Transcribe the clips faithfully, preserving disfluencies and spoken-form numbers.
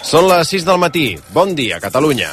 Són les sis del matí. Bon dia, Catalunya.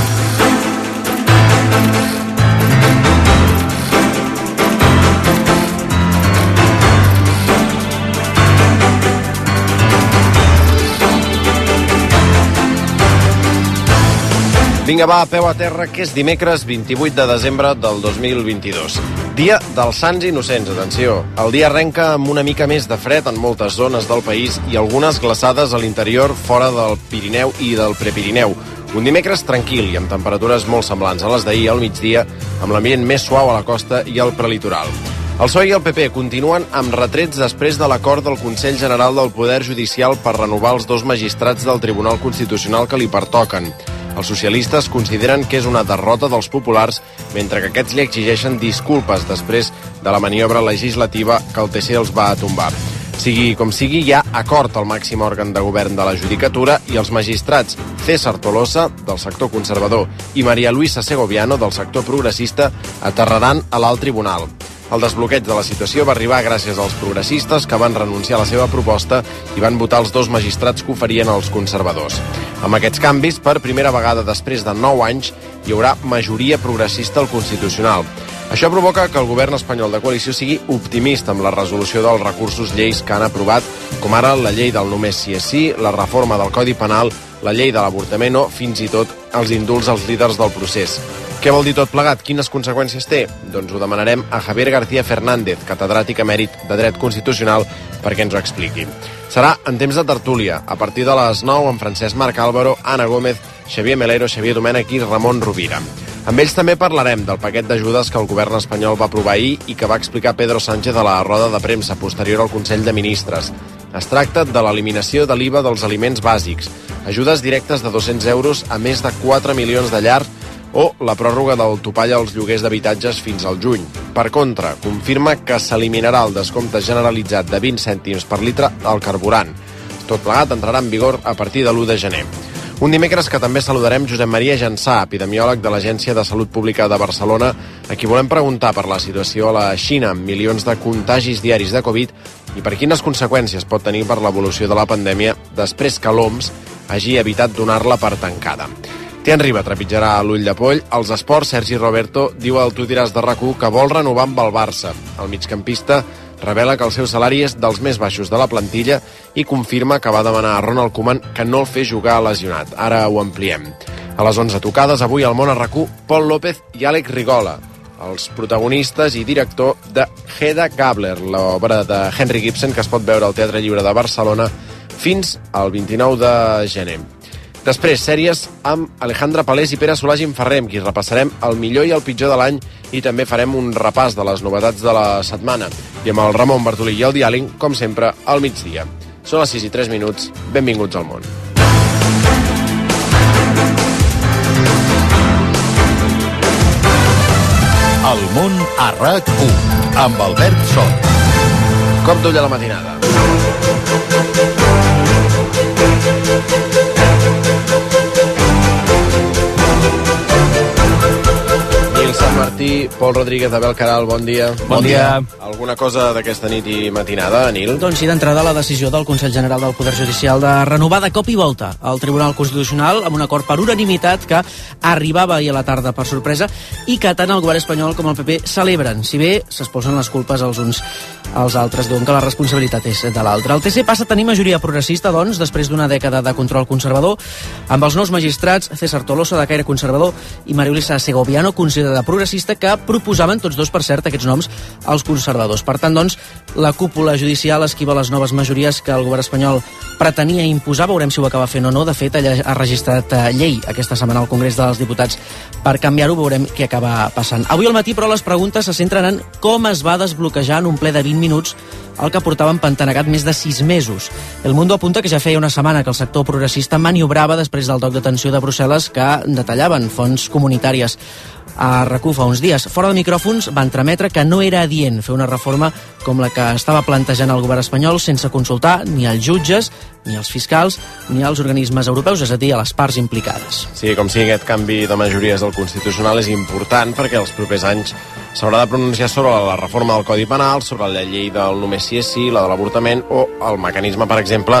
Vinga, va, a peu a terra, que és dimecres vint-i-vuit de desembre del dos mil vint-i-dos. Dia dels Sants Innocents, atenció. El dia arrenca amb una mica més de fred en moltes zones del país i algunes glaçades a l'interior fora del Pirineu i del Prepirineu. Un dimecres tranquil i amb temperatures molt semblants a les d'ahir al migdia, amb l'ambient més suau a la costa i al prelitoral. El P S O E i el P P continuen amb retrets després de l'acord del Consell General del Poder Judicial per renovar els dos magistrats del Tribunal Constitucional que li pertoquen. Els socialistes consideren que és una derrota dels populars, mentre que aquests li exigeixen disculpes després de la maniobra legislativa que el T C els va tombar. Sigui com sigui, hi ha acord al màxim òrgan de govern de la Judicatura i els magistrats César Tolosa, del sector conservador, i María Luisa Segoviano, del sector progressista, aterraran a l'alt tribunal. El desbloqueig de la situació va arribar gràcies als progressistes que van renunciar a la seva proposta i van votar els dos magistrats que oferien els conservadors. Amb aquests canvis, per primera vegada després de nou anys, hi haurà majoria progressista al Constitucional. Això provoca que el govern espanyol de coalició sigui optimista amb la resolució dels recursos lleis que han aprovat, com ara la llei del només sí és sí, la reforma del Codi Penal, la llei de l'avortament o, fins i tot, els indults als líders del procés. Què vol dir tot plegat? Quines conseqüències té? Doncs ho demanarem a Javier García Fernández, catedràtic emèrit de Dret Constitucional, perquè ens ho expliqui. Serà en temps de tertúlia, a partir de les nou, amb Francesc Marc Álvaro, Anna Gómez, Xavier Melero, Xavier Domènech i Ramon Rovira. Amb ells també parlarem del paquet d'ajudes que el govern espanyol va aprovar ahir i que va explicar Pedro Sánchez a la roda de premsa posterior al Consell de Ministres. Es tracta de l'eliminació de l'I V A dels aliments bàsics, ajudes directes de dos-cents euros a més de quatre milions de llars o la pròrroga del topall als lloguers d'habitatges fins al juny. Per contra, confirma que s'eliminarà el descompte generalitzat de vint cèntims per litre al carburant. Tot plegat entrarà en vigor a partir de l'u de gener. Un dimecres que també saludarem Josep Maria Jansà, epidemiòleg de l'Agència de Salut Pública de Barcelona, a qui volem preguntar per la situació a la Xina, amb milions de contagis diaris de Covid, i per quines conseqüències pot tenir per l'evolució de la pandèmia després que l'O M S hagi evitat donar-la per tancada. Tian Riba trepitjarà l'ull de poll. Als esports, Sergi Roberto diu al Tu diràs de RAC u que vol renovar amb el Barça. El migcampista revela que el seu salari és dels més baixos de la plantilla i confirma que va demanar a Ronald Koeman que no el fes jugar lesionat. Ara ho ampliem. A les onze tocades, avui al món a RAC u, Pol López i Àlex Rigola, els protagonistes i director de Hedda Gabler, l'obra de Henry Gibson que es pot veure al Teatre Lliure de Barcelona fins al vint-i-nou de gener. Després, sèries amb Alejandra Palés i Pere Solà Gimferrer, amb qui repassarem el millor i el pitjor de l'any i també farem un repàs de les novetats de la setmana. I amb el Ramon Bartolí i el Diàling, com sempre, al migdia. Són les sis i tres minuts. Benvinguts al món. El món a RAC u, amb Albert Sot. Cop d'ull a la matinada. Sant Martí, Pol Rodríguez, Abel Caral, bon dia. Bon dia. Alguna cosa d'aquesta nit i matinada, Nil? Doncs sí, d'entrada la decisió del Consell General del Poder Judicial de renovar de cop i volta el Tribunal Constitucional amb un acord per unanimitat que arribava ahir a la tarda per sorpresa i que tant el govern espanyol com el P P celebren, si bé s'expulsen les culpes als uns als altres, diuen que la responsabilitat és de l'altre. El T C passa a tenir majoria progressista, doncs, després d'una dècada de control conservador, amb els nous magistrats César Tolosa, de caire conservador, i María Luisa Segoviano, considerada progressista, que proposaven tots dos, per cert, aquests noms als conservadors. Per tant, doncs, la cúpula judicial esquiva les noves majories que el govern espanyol pretenia imposar. Veurem si ho acaba fent o no. De fet, ella ha registrat llei aquesta setmana al Congrés dels Diputats per canviar-ho. Veurem què acaba passant. Avui al matí, però, les preguntes se centren en com es va desbloquejar en un ple de vint minuts el que portava empantanegat més de sis mesos. El Mundo apunta que ja feia una setmana que el sector progressista maniobrava després del toc d'atenció de Brussel·les que detallaven fonts comunitàries. A RAC u fa uns dies, fora de micròfons, va entremetre que no era adient fer una reforma com la que estava plantejant el govern espanyol sense consultar ni els jutges, ni els fiscals, ni els organismes europeus, és a dir, a les parts implicades. Sí, com sigui, aquest canvi de majories del Constitucional és important perquè els propers anys s'haurà de pronunciar sobre la reforma del Codi Penal, sobre la llei del només sí és sí, la de l'avortament o el mecanisme, per exemple,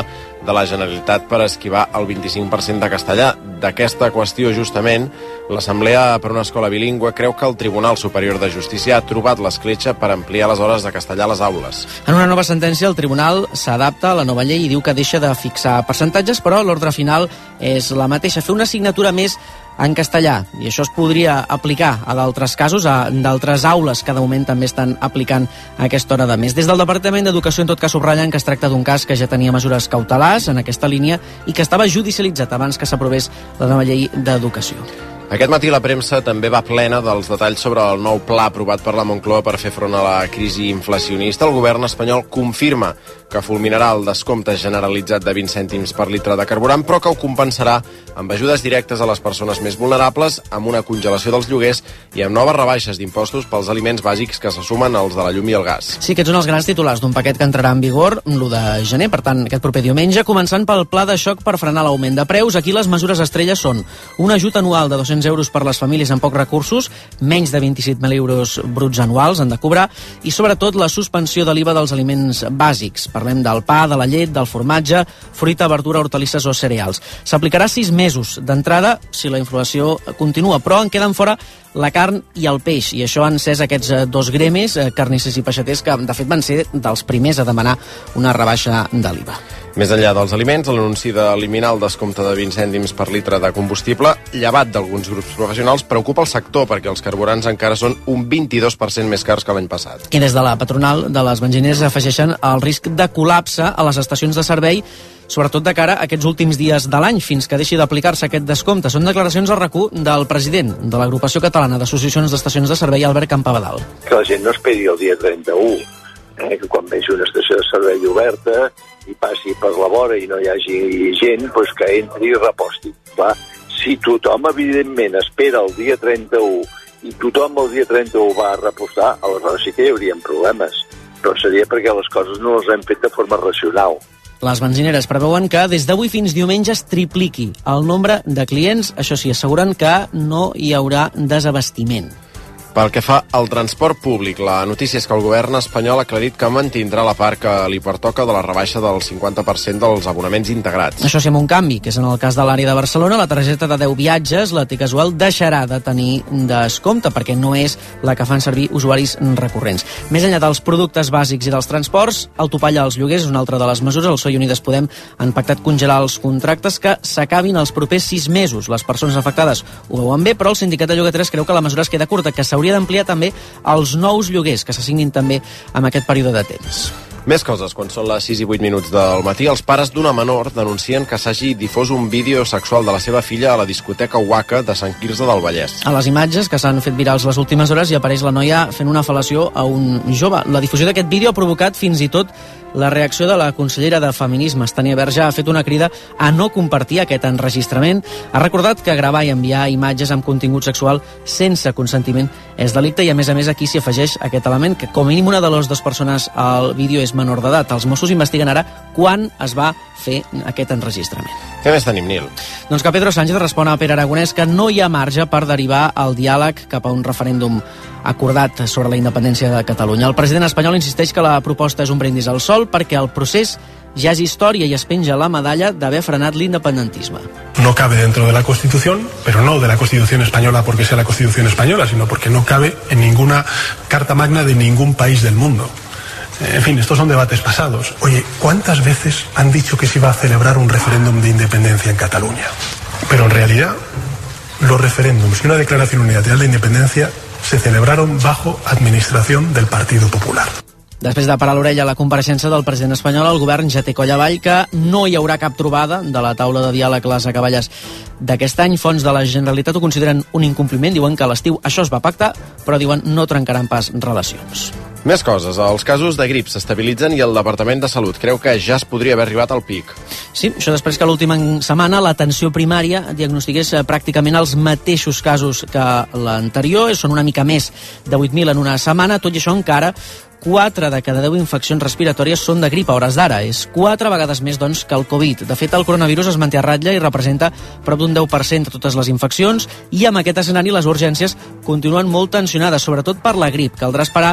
de la Generalitat per esquivar el vint-i-cinc per cent de castellà. D'aquesta qüestió, justament, l'Assemblea per una Escola Bilingüe creu que el Tribunal Superior de Justícia ha trobat l'escletxa per ampliar les hores de castellà a les aules. En una nova sentència, el Tribunal s'adapta a la nova llei i diu que deixa de fixar percentatges, però l'ordre final és la mateixa, fer una assignatura més en castellà, i això es podria aplicar a d'altres casos, a d'altres aules que de moment també estan aplicant aquesta hora de més. Des del Departament d'Educació, en tot cas, subratllen que es tracta d'un cas que ja tenia mesures cautelars en aquesta línia i que estava judicialitzat abans que s'aprovés la nova llei d'educació. Aquest matí la premsa també va plena dels detalls sobre el nou pla aprovat per la Moncloa per fer front a la crisi inflacionista. El govern espanyol confirma que fulminarà el descompte generalitzat de vint cèntims per litre de carburant, però que ho compensarà amb ajudes directes a les persones més vulnerables, amb una congelació dels lloguers i amb noves rebaixes d'impostos pels aliments bàsics que se sumen als de la llum i el gas. Sí, aquests són els grans titulars d'un paquet que entrarà en vigor l'u de gener, per tant, aquest proper diumenge, començant pel pla de xoc per frenar l'augment de preus. Aquí les mesures estrelles són un ajut anual de dos-cents euros per les famílies amb pocs recursos, menys de vint-i-set mil euros bruts anuals han de cobrar, i sobretot la suspensió de l'I V A dels aliments bàsics. Parlem del pa, de la llet, del formatge, fruita, verdura, hortalisses o cereals. S'aplicarà sis mesos d'entrada si la inflació continua, però en queden fora la carn i el peix, i això han encès aquests dos gremis, carnissers i peixaters, que de fet van ser dels primers a demanar una rebaixa de l'I V A. Més enllà dels aliments, l'anunci d'eliminar el descompte de vint cèntims per litre de combustible, llevat d'alguns grups professionals, preocupa el sector perquè els carburants encara són un vint-i-dos per cent més cars que l'any passat. I des de la patronal de les benzineres afegeixen el risc de col·lapse a les estacions de servei, sobretot de cara a aquests últims dies de l'any, fins que deixi d'aplicar-se aquest descompte. Són declaracions al RAC u del president de l'Agrupació Catalana d'Associacions d'Estacions de Servei, Albert Campabadal. Que la gent no esperi el dia trenta-u, eh, que quan vegi una estació de servei oberta i passi per la vora i no hi hagi gent, doncs que entri i reposti. Clar, si tothom, evidentment, espera el dia trenta-u i tothom el dia trenta-u va a repostar, aleshores sí que hi haurien problemes. Però seria perquè les coses no les hem fet de forma racional. Les benzineres preveuen que des d'avui fins diumenge es tripliqui el nombre de clients. Això sí, asseguren que no hi haurà desabastiment. Pel que fa al transport públic, la notícia és que el govern espanyol ha aclarit que mantindrà la part que li pertoca de la rebaixa del cinquanta per cent dels abonaments integrats. Això sí, amb un canvi, que és en el cas de l'àrea de Barcelona, la targeta de deu viatges, la T-Casual, deixarà de tenir descompte, perquè no és la que fan servir usuaris recurrents. Més enllà dels productes bàsics i dels transports, el topall als lloguers és una altra de les mesures. El P S O E i Unides Podem han pactat congelar els contractes que s'acabin els propers sis mesos. Les persones afectades ho veuen bé, però el sindicat de llogateres creu que la mesura es queda curta, que s'hauria d'ampliar també els nous lloguers que s'assignin també en aquest període de temps. Més coses, quan són les sis i vuit minuts del matí, els pares d'una menor denuncien que s'hagi difós un vídeo sexual de la seva filla a la discoteca Waka de Sant Quirze del Vallès. A les imatges que s'han fet virals les últimes hores hi apareix la noia fent una fel·lació a un jove. La difusió d'aquest vídeo ha provocat fins i tot la reacció de la consellera de Feminismes, Tània Verge, ha fet una crida a no compartir aquest enregistrament. Ha recordat que gravar i enviar imatges amb contingut sexual sense consentiment és delicte i, a més a més, aquí s'hi afegeix aquest element que, com a mínim, una de les dues persones al vídeo és menor d'edat. Els Mossos investiguen ara quan es va fer aquest enregistrament. Què més tenim, Nil? Doncs que Pedro Sánchez respon a Pere Aragonès que no hi ha marge per derivar el diàleg cap a un referèndum acordat sobre la independència de Catalunya. El president espanyol insisteix que la proposta és un brindis al sol perquè el procés ja és història i es penja la medalla d'haver frenat l'independentisme. No cabe dentro de la Constitución, pero no de la Constitución española porque sea la Constitución española, sino porque no cabe en ninguna carta magna de ningún país del mundo. En fin, estos son debates pasados. Oye, ¿cuántas veces han dicho que se iba a celebrar un referéndum de independencia en Cataluña? Pero en realidad, los referéndums y una declaración unilateral de independencia se celebraron bajo administración del Partido Popular. Després de parar l'orella a la compareixença del president espanyol, el govern ja té coll avall que no hi haurà cap trobada de la taula de diàleg les acaballes d'aquest any. Fons de la Generalitat ho consideren un incompliment, diuen que a l'estiu això es va pactar, però diuen no trencaran pas relacions. Més coses. Els casos de grip s'estabilitzen i el Departament de Salut creu que ja es podria haver arribat al pic. Sí, això després que l'última setmana l'atenció primària diagnostiqués pràcticament els mateixos casos que l'anterior. Són una mica més de vuit mil en una setmana. Tot i això, encara quatre de cada deu infeccions respiratòries són de grip a hores d'ara. És quatre vegades més, doncs, que el Covid. De fet, el coronavirus es manté a ratlla i representa prop d'un deu per cent de totes les infeccions, i amb aquest escenari les urgències continuen molt tensionades, sobretot per la grip. Caldrà esperar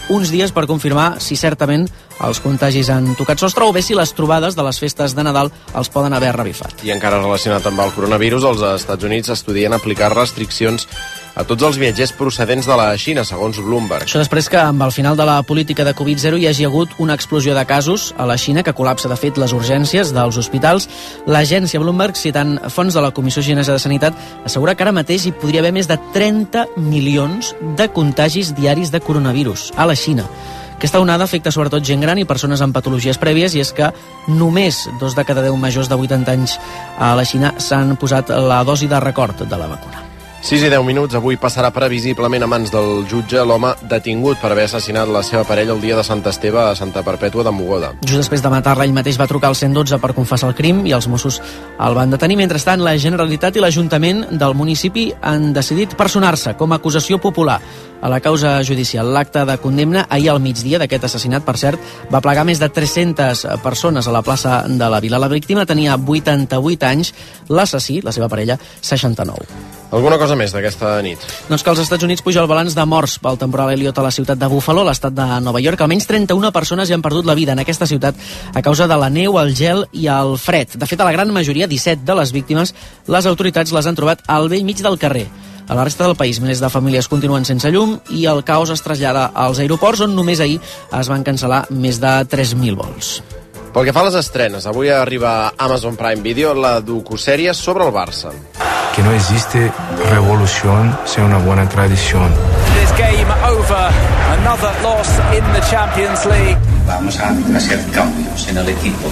uns dies per confirmar si certament els contagis han tocat sostre o bé si les trobades de les festes de Nadal els poden haver revifat. I encara relacionat amb el coronavirus, els Estats Units estudien aplicar restriccions a tots els viatgers procedents de la Xina, segons Bloomberg. Això després que amb el final de la política de covid zero hi hagi hagut una explosió de casos a la Xina que col·lapsa, de fet, les urgències dels hospitals. L'agència Bloomberg, citant fons de la Comissió Xinesa de Sanitat, assegura que ara mateix hi podria haver més de trenta milions de contagis diaris de coronavirus a la Xina. Aquesta onada afecta sobretot gent gran i persones amb patologies prèvies, i és que només dos de cada deu majors de vuitanta anys a la Xina s'han posat la dosi de record de la vacuna. sis i deu minuts, avui passarà previsiblement a mans del jutge l'home detingut per haver assassinat la seva parella el dia de Sant Esteve a Santa Perpètua de Mogoda. Just després de matar-la, ell mateix va trucar al cent dotze per confessar el crim i els Mossos el van detenir. Mentrestant, la Generalitat i l'Ajuntament del municipi han decidit personar-se com a acusació popular a la causa judicial. L'acte de condemna ahir al migdia d'aquest assassinat, per cert, va plegar més de tres-centes persones a la plaça de la Vila. La víctima tenia vuitanta-vuit anys, l'assassí, la seva parella, seixanta-nou. Alguna cosa més d'aquesta nit? Doncs que als Estats Units puja el balanç de morts pel temporal Elliot a la ciutat de Buffalo, a l'estat de Nova York. Almenys trenta-una persones hi han perdut la vida en aquesta ciutat a causa de la neu, el gel i el fred. De fet, a la gran majoria, disset de les víctimes, les autoritats les han trobat al vell mig del carrer. A la resta del país, milers de famílies continuen sense llum i el caos es trasllada als aeroports, on només ahir es van cancel·lar més de tres mil vols. Pel que fa a les estrenes, avui arriba a Amazon Prime Video la docusèrie sobre el Barça. Que no existe revolución sin una buena tradición. This game over, another loss in the Champions League. Vamos a hacer cambios en el equipo.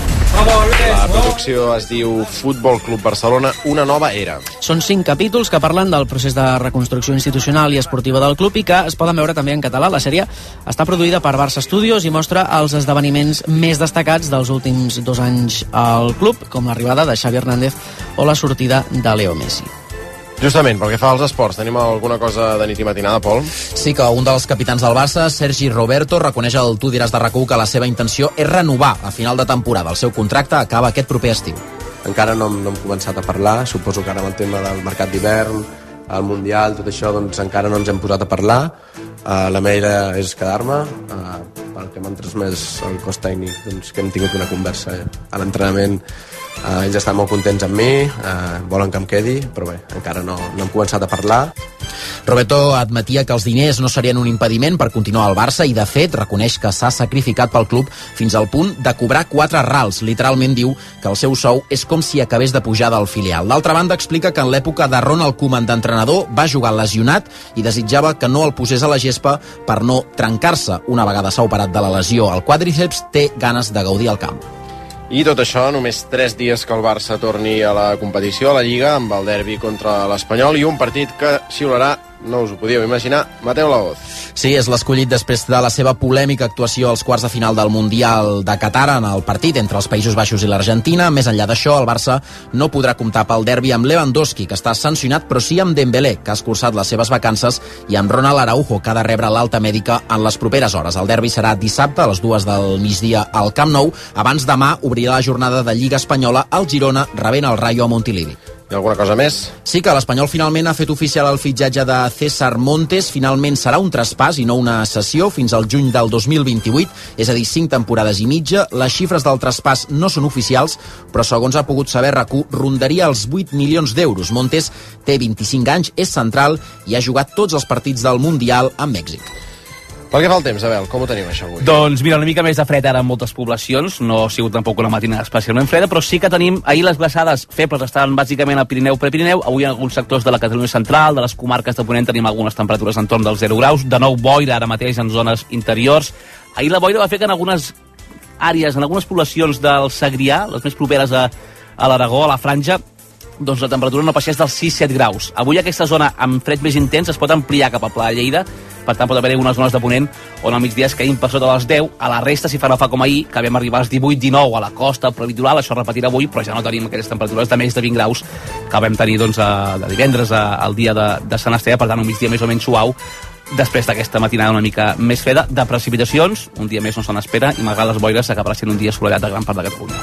La producció es diu Futbol Club Barcelona, una nova era. Són cinc capítols que parlen del procés de reconstrucció institucional i esportiva del club i que es poden veure també en català. La sèrie està produïda per Barça Studios i mostra els esdeveniments més destacats dels últims dos anys al club, com l'arribada de Xavi Hernández o la sortida de Leo Messi. Justament, pel que fa als esports, tenim alguna cosa de nit i matinada, Pol? Sí, que un dels capitans del Barça, Sergi Roberto, reconeix al Tu diràs de RAC u que la seva intenció és renovar a final de temporada. El seu contracte acaba aquest proper estiu. Encara no, no hem començat a parlar, suposo que ara amb el tema del mercat d'hivern, el Mundial, tot això, doncs encara no ens hem posat a parlar. Uh, la meva idea és quedar-me, uh, pel que m'han transmès el cos tècnic, doncs que hem tingut una conversa a l'entrenament. Uh, ells estan molt contents amb mi, uh, volen que em quedi, però bé, encara no, no hem començat a parlar. Roberto admetia que els diners no serien un impediment per continuar al Barça i, de fet, reconeix que s'ha sacrificat pel club fins al punt de cobrar quatre rals. Literalment diu que el seu sou és com si acabés de pujar del filial. D'altra banda, explica que en l'època de Ronald Koeman d'entrenador va jugar lesionat i desitjava que no el posés a la gespa per no trencar-se. Una vegada s'ha operat de la lesió al quàdriceps, té ganes de gaudir al camp. I tot això, només tres dies que el Barça torni a la competició, a la Lliga, amb el derbi contra l'Espanyol i un partit que xiularà, no us ho podíeu imaginar, Mateu Laoz. Sí, és l'escollit després de la seva polèmica actuació als quarts de final del Mundial de Qatar en el partit entre els Països Baixos i l'Argentina. Més enllà d'això, el Barça no podrà comptar pel derbi amb Lewandowski, que està sancionat, però sí amb Dembélé, que ha escurçat les seves vacances, i amb Ronald Araujo, que ha de rebre l'alta mèdica en les properes hores. El derbi serà dissabte a les dues del migdia al Camp Nou. Abans demà obrirà la jornada de Lliga Espanyola al Girona, rebent el Rayo a Montilivi. I alguna cosa més? Sí, que l'Espanyol finalment ha fet oficial el fitxatge de César Montes. Finalment serà un traspàs i no una cessió fins al juny del dos mil vint-i-vuit, és a dir, cinc temporades i mitja. Les xifres del traspàs no són oficials, però segons ha pogut saber RAC u, rondaria els vuit milions d'euros. Montes té vint-i-cinc anys, és central i ha jugat tots els partits del Mundial amb Mèxic. Pel que fa al temps, Abel, com ho tenim això avui? Doncs mira, una mica més de fred ara en moltes poblacions, no ha sigut tampoc una matinada especialment freda, però sí que tenim, ahir les glaçades febles estaven bàsicament al Pirineu, Prepirineu, avui en alguns sectors de la Catalunya central, de les comarques de Ponent tenim algunes temperatures entorn dels zero graus, de nou boira ara mateix en zones interiors. Ahir la boira va fer que en algunes àrees, en algunes poblacions del Segrià, les més properes a, a l'Aragó, a la Franja, doncs la temperatura no passés dels sis a set graus. Avui aquesta zona amb fred més intens es pot ampliar cap a Pla de Lleida, per tant pot haver unes zones de Ponent on al migdia es caïn per sota de les deu, a la resta si fa no fa com ahir, que vam arribar als divuit dinou a la costa, al prelitoral, això es repetirà avui, però ja no tenim aquelles temperatures de més de vint graus que vam tenir doncs, a, de divendres a, al dia de, de Sant Esteve, per tant un migdia més o menys suau, després d'aquesta matinada una mica més freda, de precipitacions, un dia més no se n'espera, i malgrat les boires s'acabarà sent un dia assolellat a gran part de Catalunya.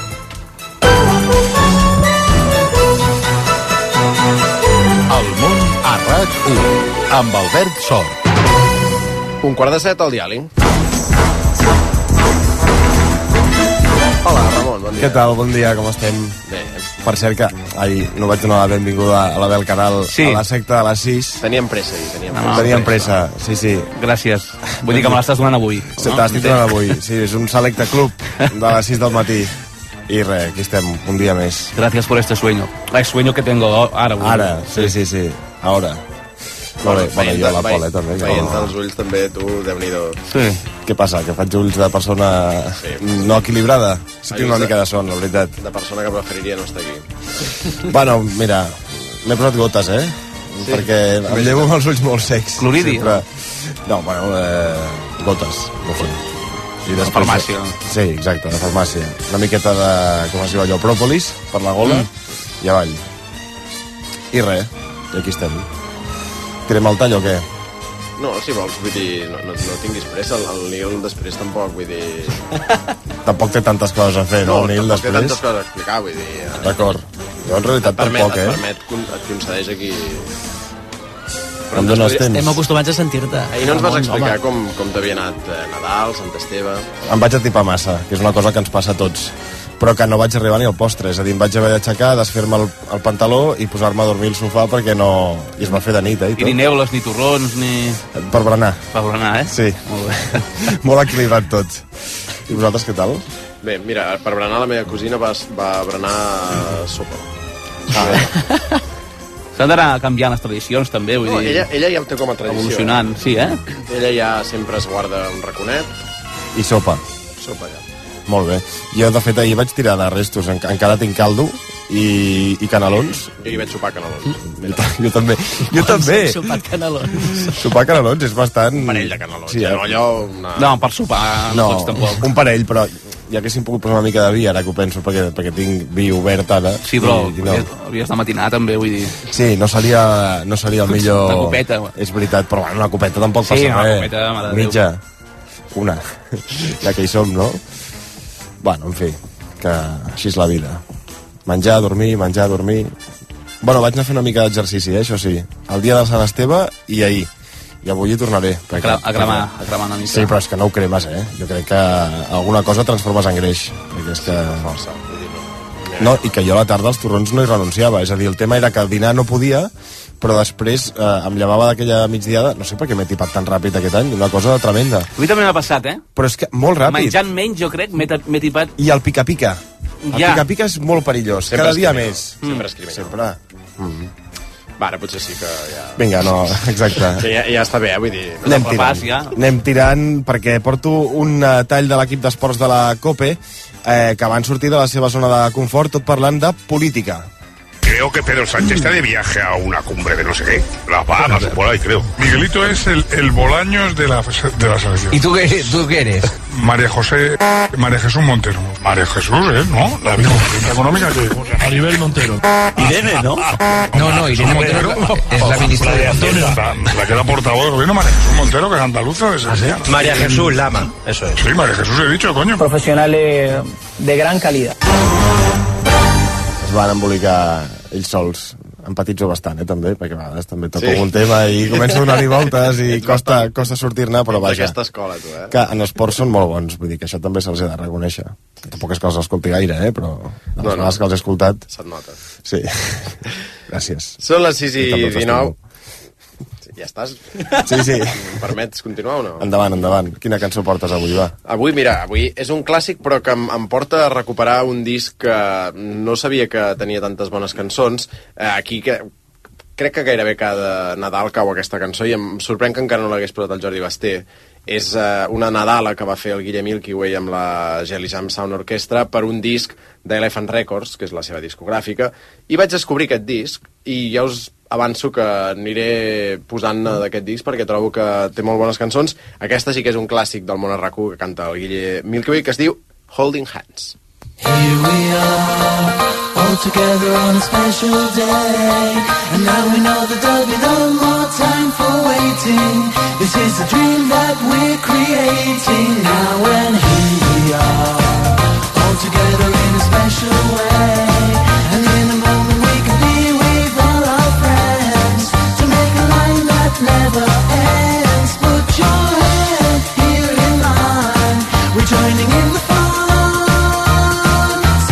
El món a RAC u, amb Albert Sort. Un quart de set al diàleg. bon dia. Què tal? Bon dia, com estem? Bé. Per cert que ahir no vaig donar la benvinguda a la del canal sí. a la secta de les sis. Teníem pressa ahir, teníem, no, no, teníem pressa. pressa, sí, sí. Gràcies. Vull dir que me l'estàs donant avui. Sí, no? Te l'estic donant avui, sí, és un selecte club de les sis del matí. I res, aquí estem, un dia més. Gràcies por este sueño. El sueño que tengo ara. Avui. Ara, sí, sí, sí, ara. Molt bé, bueno, jo a la Pol, eh, també. Veient no. els ulls també, tu, Déu-n'hi-do. Sí. Què passa, que faig ulls de persona sí. no equilibrada? Sí, tinc una mica de son, la veritat. De persona que preferiria no estar aquí. Bueno, mira, m'he posat gotes, eh? Sí. Perquè em llevo amb els ulls molt secs. Cloridi? Sempre. No, bueno, eh, gotes, no sé. I de farmàcia. Sí, exacte, de farmàcia. Una miqueta de, com es diu allò, pròpolis per la gola mm. i avall. I res, i aquí estem. Tirem el tall o què? No, si vols, vull dir, no, no, no tinguis pressa, el, el Nil després tampoc, vull dir... Tampoc té tantes coses a fer, no, no el Nil després? No, tampoc té tantes coses a explicar, vull dir... Eh... D'acord. Jo en realitat permet, tampoc, eh? Et permet, et concedeix aquí... Em dones temps. Estem acostumats a sentir-te. Ahir no ens vas explicar com, com t'havia anat eh, Nadal, Sant Esteve... Em vaig atipar massa, que és una cosa que ens passa a tots. Però que no vaig arribar ni al postre, és a dir, em vaig haver d'aixecar, desfer-me el, el pantaló i posar-me a dormir al sofà perquè no... I es va fer de nit, eh? I, I ni neules, ni torrons, ni... Per berenar. Per berenar, eh? Sí. Molt bé. Molt equilibrat tot. I vosaltres què tal? Bé, mira, per berenar la meva cosina va, va berenar sopa. Ah, bé. S'han d'anar canviant les tradicions, també, vull no, dir... Ella, ella ja ho té com a tradició. Evolucionant, sí, eh? Ella ja sempre es guarda un raconet. I sopa. Sopa, ja. Molt bé. Jo, de fet, ahir vaig tirar de restos. En, encara tinc caldo i, i canelons. Jo hi vaig sopar canelons. Jo, jo també. Jo també. Sopat canelons. Sopar canelons és bastant... Un parell de canelons. Sí, ja, no, allò... Una... No, per sopar no, no tots tampoc. Un parell, però ja haguéssim pogut posar una mica de vi, ara que ho penso, perquè, perquè tinc vi obert ara. Sí, però i, i no. havies de matinar també, vull dir... Sí, no seria, no seria el millor... Una copeta. És veritat, però bueno, una copeta tampoc sí, passa una res. Copeta, mare de mitja. Una. Ja que hi som, no? Bueno, en fi, que així és la vida. Menjar, dormir, menjar, dormir... Bueno, vaig anar a fer una mica d'exercici, eh, això sí. El dia del Sant Esteve i ahir. I avui hi tornaré. A, cre a, cremar, a cremar una mica. Sí, però és que no ho cremes, eh? Jo crec que alguna cosa transformes en greix. Perquè és que... Força. No, i que jo a la tarda als torrons no hi renunciava. És a dir, el tema era que al dinar no podia, però després eh, em llevava d'aquella migdiada, no sé per què m'he tipat tan ràpid aquest any, una cosa tremenda. A mi també m'ha passat, eh? Però és que molt ràpid. Menjant menys, jo crec, m'he tipat... I el pica-pica. El ja. pica-pica és molt perillós, sempre cada dia escrivint. més. Sempre escrivint. Sempre. Mm. Va, ara potser sí que ja... Vinga, no, exacte. Que ja, ja està bé, eh? Vull dir... Anem tirant, ja. Anem tirant perquè porto un uh, tall de l'equip d'esports de la COPE eh, que van sortir de la seva zona de confort tot parlant de política. Creo que Pedro Sánchez está de viaje a una cumbre de no sé qué. Las Bahamas, por ahí, creo. Miguelito es el, el Bolaños de la, de la selección. ¿Y tú qué, tú qué eres? María José... María Jesús Montero. María Jesús, ¿eh? ¿No? La vicepresidenta económica que... Maribel Montero. Irene, ¿no? No, no, Irene Montero es la ministra de Hacienda. La, la que era portavoz del gobierno, María Jesús Montero, que es andaluza de Sevilla. ¿Ah, sí? María Jesús Lama, eso es. Sí, María Jesús he dicho, coño. Profesionales de gran calidad. Es van embolicar ells sols. Empatitzo bastant, eh, també, perquè a vegades també toco sí. un tema i començo a donar-hi voltes i costa, costa sortir-ne, però vaja. D'aquesta escola, tu, eh? Que en esports són molt bons, vull dir que això també se'ls ha de reconèixer. Tampoc és que els escolti gaire, eh, però de les no, vegades no. que els he escoltat... Se't nota. Sí. Gràcies. Són les sis i dinou. Ja estàs? Sí, sí. Em permets continuar o no? Endavant, endavant. Quina cançó portes avui, va? Avui, mira, avui és un clàssic, però que em, em porta a recuperar un disc que no sabia que tenia tantes bones cançons. Eh, aquí que... Crec que gairebé cada Nadal cau aquesta cançó i em sorprèn que encara no l'hagués posat el Jordi Basté. És uh, una Nadala que va fer el Guille Milky Way amb la Jelly Jam Sound Orchestra per un disc d'Elephant Records, que és la seva discogràfica, i vaig descobrir aquest disc i ja us avanço que aniré posant d'aquest disc perquè trobo que té molt bones cançons. Aquesta sí que és un clàssic del món arracú que canta el Guille Milky Way, que es diu Holding Hands. Here we are, all together on a special day, and now we know that there'll be no more time for waiting. This is a dream that we're creating now, and here we are, all together in a special way, and in a moment we can be with all our friends, to make a line that never ends. Put your head here in mine, we're joining in the fun.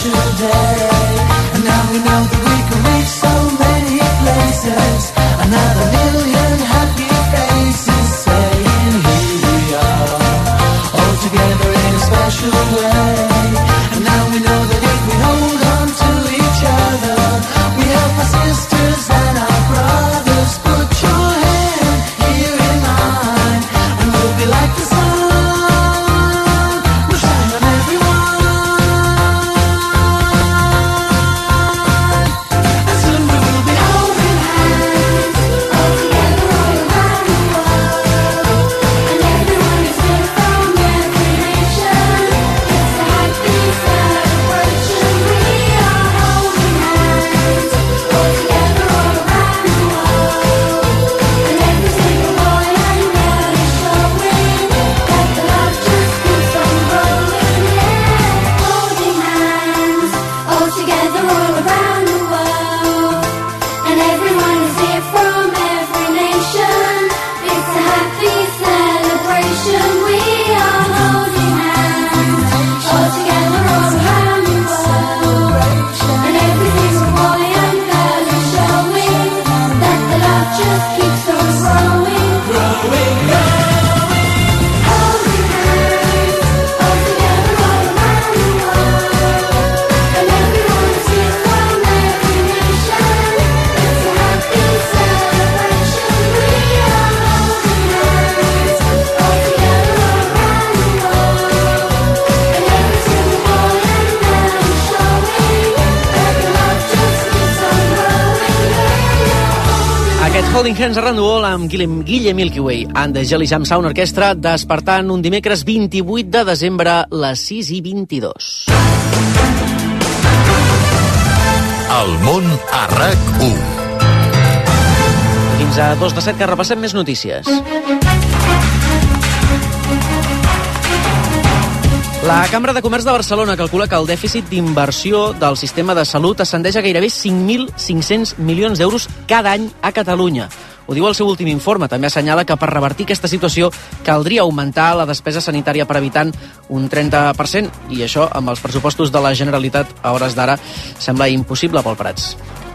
special day. And now we know that we can reach so many places. Another million happy faces saying here we are, all together in a special way. And now we know that if we hold on to each other, we help our sisters and our brothers. Put your hand here in mine, and we'll be like the sun. We'll shine on everyone, and soon we will be holding hands, all together all around the world. And everyone is here from every nation. It's a happy celebration. We are holding hands, all together all around the world. And every single boy and girl is showing that the love just keeps on growing. Yeah, holding hands, all together all around the world. And everyone is here from every nation. It's a happy celebration. We are holding hands, all together all around the world. And every single boy and girl is showing that the love just keeps on growing, growing, growing. Holding hands, all together all around the world. And everyone is here from every nation. It's a happy celebration. We are holding hands, all together all around the world. And every single boy and girl is showing that the love just keeps on growing. Aquest Holding Hands Around the World amb Guille, Guille Milky Way and the Jelly Jam Sound Orchestra, despertant un dimecres vint-i-vuit de desembre, les sis i vint-i-dos. El món a RAC u. Fins a dos de set, que repassem més notícies. La Cambra de Comerç de Barcelona calcula que el dèficit d'inversió del sistema de salut ascendeix a gairebé cinc mil cinc-cents milions d'euros cada any a Catalunya. Ho diu el seu últim informe. També assenyala que per revertir aquesta situació caldria augmentar la despesa sanitària per habitant un trenta per cent, i això amb els pressupostos de la Generalitat a hores d'ara sembla impossible. Pol Prats.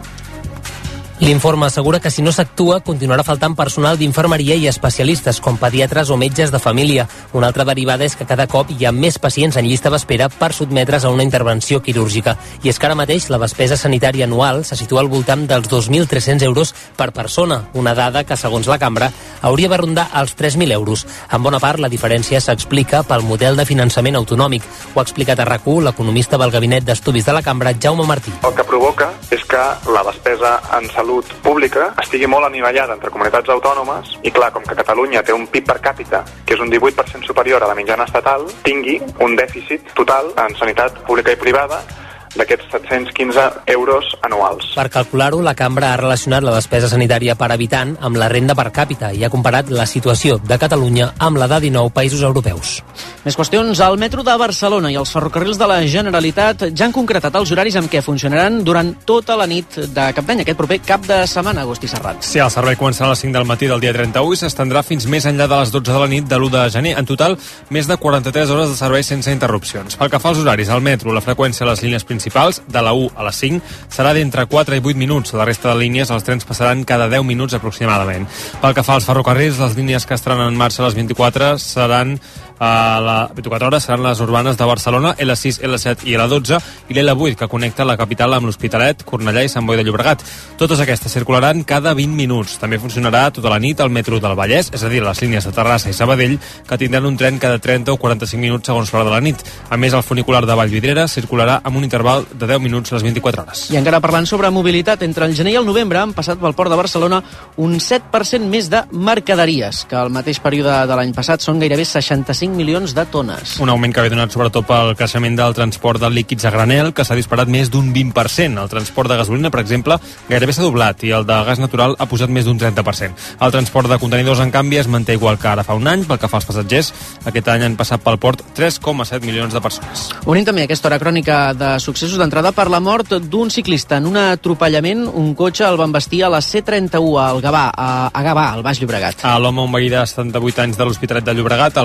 L'informe assegura que si no s'actua continuarà faltant personal d'infermeria i especialistes com pediatres o metges de família. Una altra derivada és que cada cop hi ha més pacients en llista d'espera per sotmetre's a una intervenció quirúrgica. I és que ara mateix la despesa sanitària anual se situa al voltant dels dos mil tres-cents euros per persona, una dada que, segons la cambra, hauria de rondar els tres mil euros. En bona part, la diferència s'explica pel model de finançament autonòmic. Ho ha explicat a RAC u l'economista del Gabinet d'Estudis de la Cambra, Jaume Martí. El que provoca és que la despesa en salut pública estigui molt anivellada entre comunitats autònomes i, clar, com que Catalunya té un P I B per càpita que és un divuit per cent superior a la mitjana estatal, tingui un dèficit total en sanitat pública i privada d'aquests set-cents quinze euros anuals. Per calcular-ho, la Cambra ha relacionat la despesa sanitària per habitant amb la renda per càpita i ha comparat la situació de Catalunya amb la de dinou països europeus. Més qüestions. El metro de Barcelona i els ferrocarrils de la Generalitat ja han concretat els horaris amb què funcionaran durant tota la nit de Cap d'Any, aquest proper cap de setmana, Agustí Serrat. Sí, el servei començarà a les cinc del matí del dia trenta-u i s'estendrà fins més enllà de les dotze de la nit de l'u de gener. En total, més de quaranta-tres hores de servei sense interrupcions. Pel que fa als horaris, al metro, la freqüència a les línies principals de la u a les cinc serà d'entre quatre i vuit minuts. La resta de línies, els trens passaran cada deu minuts aproximadament. Pel que fa als ferrocarrils, les línies que estaran en marxa a les vint-i-quatre seran a la vint-i-quatre hores seran les urbanes de Barcelona, L sis, L set i L dotze, i l'L vuit, que connecta la capital amb l'Hospitalet, Cornellà i Sant Boi de Llobregat. Totes aquestes circularan cada vint minuts. També funcionarà tota la nit el metro del Vallès, és a dir, les línies de Terrassa i Sabadell, que tindran un tren cada trenta o quaranta-cinc minuts segons l'hora de la nit. A més, el funicular de Vallvidrera circularà amb un interval de deu minuts a les vint-i-quatre hores. I encara parlant sobre mobilitat, entre el gener i el novembre han passat pel port de Barcelona un set per cent més de mercaderies, que al mateix període de l'any passat són gairebé seixanta-cinc milions de tones. Un augment que ve donat sobretot pel creixement del transport de líquids a granel, que s'ha disparat més d'un vint per cent. El transport de gasolina, per exemple, gairebé s'ha doblat i el de gas natural ha pujat més d'un trenta per cent. El transport de contenidors, en canvi, es manté igual que ara fa un any. Pel que fa als passatgers, aquest any han passat pel port tres coma set milions de persones. Unim també aquesta hora crònica de successos d'entrada per la mort d'un ciclista. En un atropellament, un cotxe el van vestir a la C trenta-u al Gavà, a, a Gavà, al Baix Llobregat. L'home, un veí de setanta-vuit anys de l'Hospitalet de Llobregat, el va atropellar un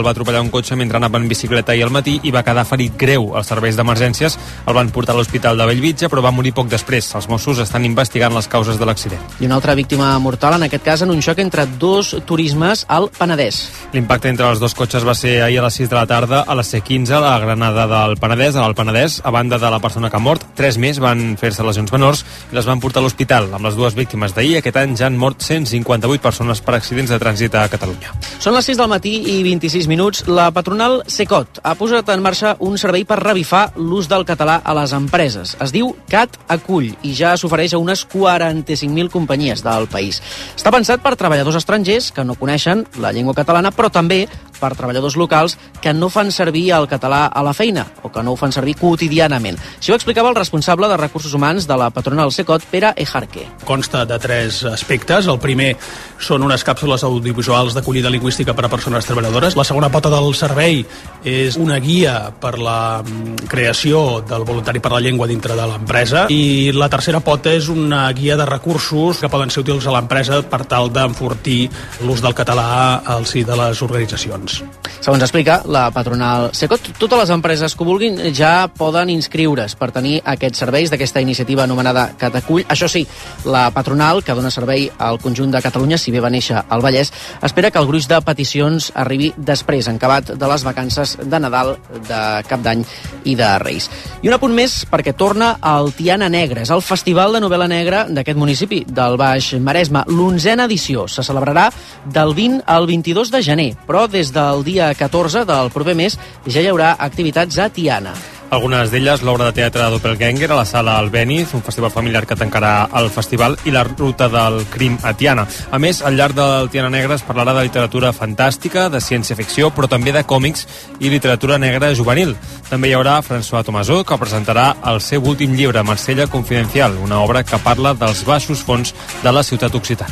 en cotxe mentre anava en bicicleta ahir al matí i va quedar ferit greu. Els serveis d'emergències el van portar a l'Hospital de Bellvitge, però va morir poc després. Els Mossos estan investigant les causes de l'accident. I una altra víctima mortal, en aquest cas en un xoc entre dos turismes al Penedès. L'impacte entre els dos cotxes va ser ahir a les sis de la tarda a la C quinze, a la Granada del Penedès, a l'Alt Penedès. A banda de la persona que ha mort, tres més van fer-se lesions menors i les van portar a l'hospital. Amb les dues víctimes d'ahir, aquest any ja han mort cent cinquanta-vuit persones per accidents de trànsit a Catalunya. Són les sis del matí i vint-i-sis minuts. La patronal Secot ha posat en marxa un servei per revifar l'ús del català a les empreses. Es diu Cat Acull i ja s'ofereix a unes quaranta-cinc mil companyies del país. Està pensat per treballadors estrangers que no coneixen la llengua catalana, però també per treballadors locals que no fan servir el català a la feina o que no ho fan servir quotidianament. Això ho explicava el responsable de recursos humans de la patronal Secot, Pere Ejarque. Consta de tres aspectes. El primer són unes càpsules audiovisuals d'acollida lingüística per a persones treballadores. La segona pota del servei és una guia per la creació del voluntari per la llengua dintre de l'empresa i la tercera pota és una guia de recursos que poden ser útils a l'empresa per tal d'enfortir l'ús del català al si de les organitzacions. Segons explica la patronal Secot, totes les empreses que ho vulguin ja poden inscriure's per tenir aquests serveis d'aquesta iniciativa anomenada Cat Acull. Això sí, la patronal, que dona servei al conjunt de Catalunya, si bé va néixer al Vallès, espera que el gruix de peticions arribi després, en acabat de les vacances de Nadal, de Cap d'Any i de Reis. I un apunt més perquè torna al Tiana Negra. És el festival de novel·la negra d'aquest municipi, del Baix Maresme. L'onzena edició se celebrarà del vint al vint-i-dos de gener, però des del dia catorze del proper mes ja hi haurà activitats a Tiana. Algunes d'elles, l'obra de teatre de Doppelganger a la sala Albéniz, un festival familiar que tancarà el festival, i la ruta del crim a Tiana. A més, al llarg del Tiana Negra es parlarà de literatura fantàstica, de ciència-ficció, però també de còmics i literatura negra juvenil. També hi haurà François Thomasó, que presentarà el seu últim llibre, Marsella Confidencial, una obra que parla dels baixos fons de la ciutat occitana.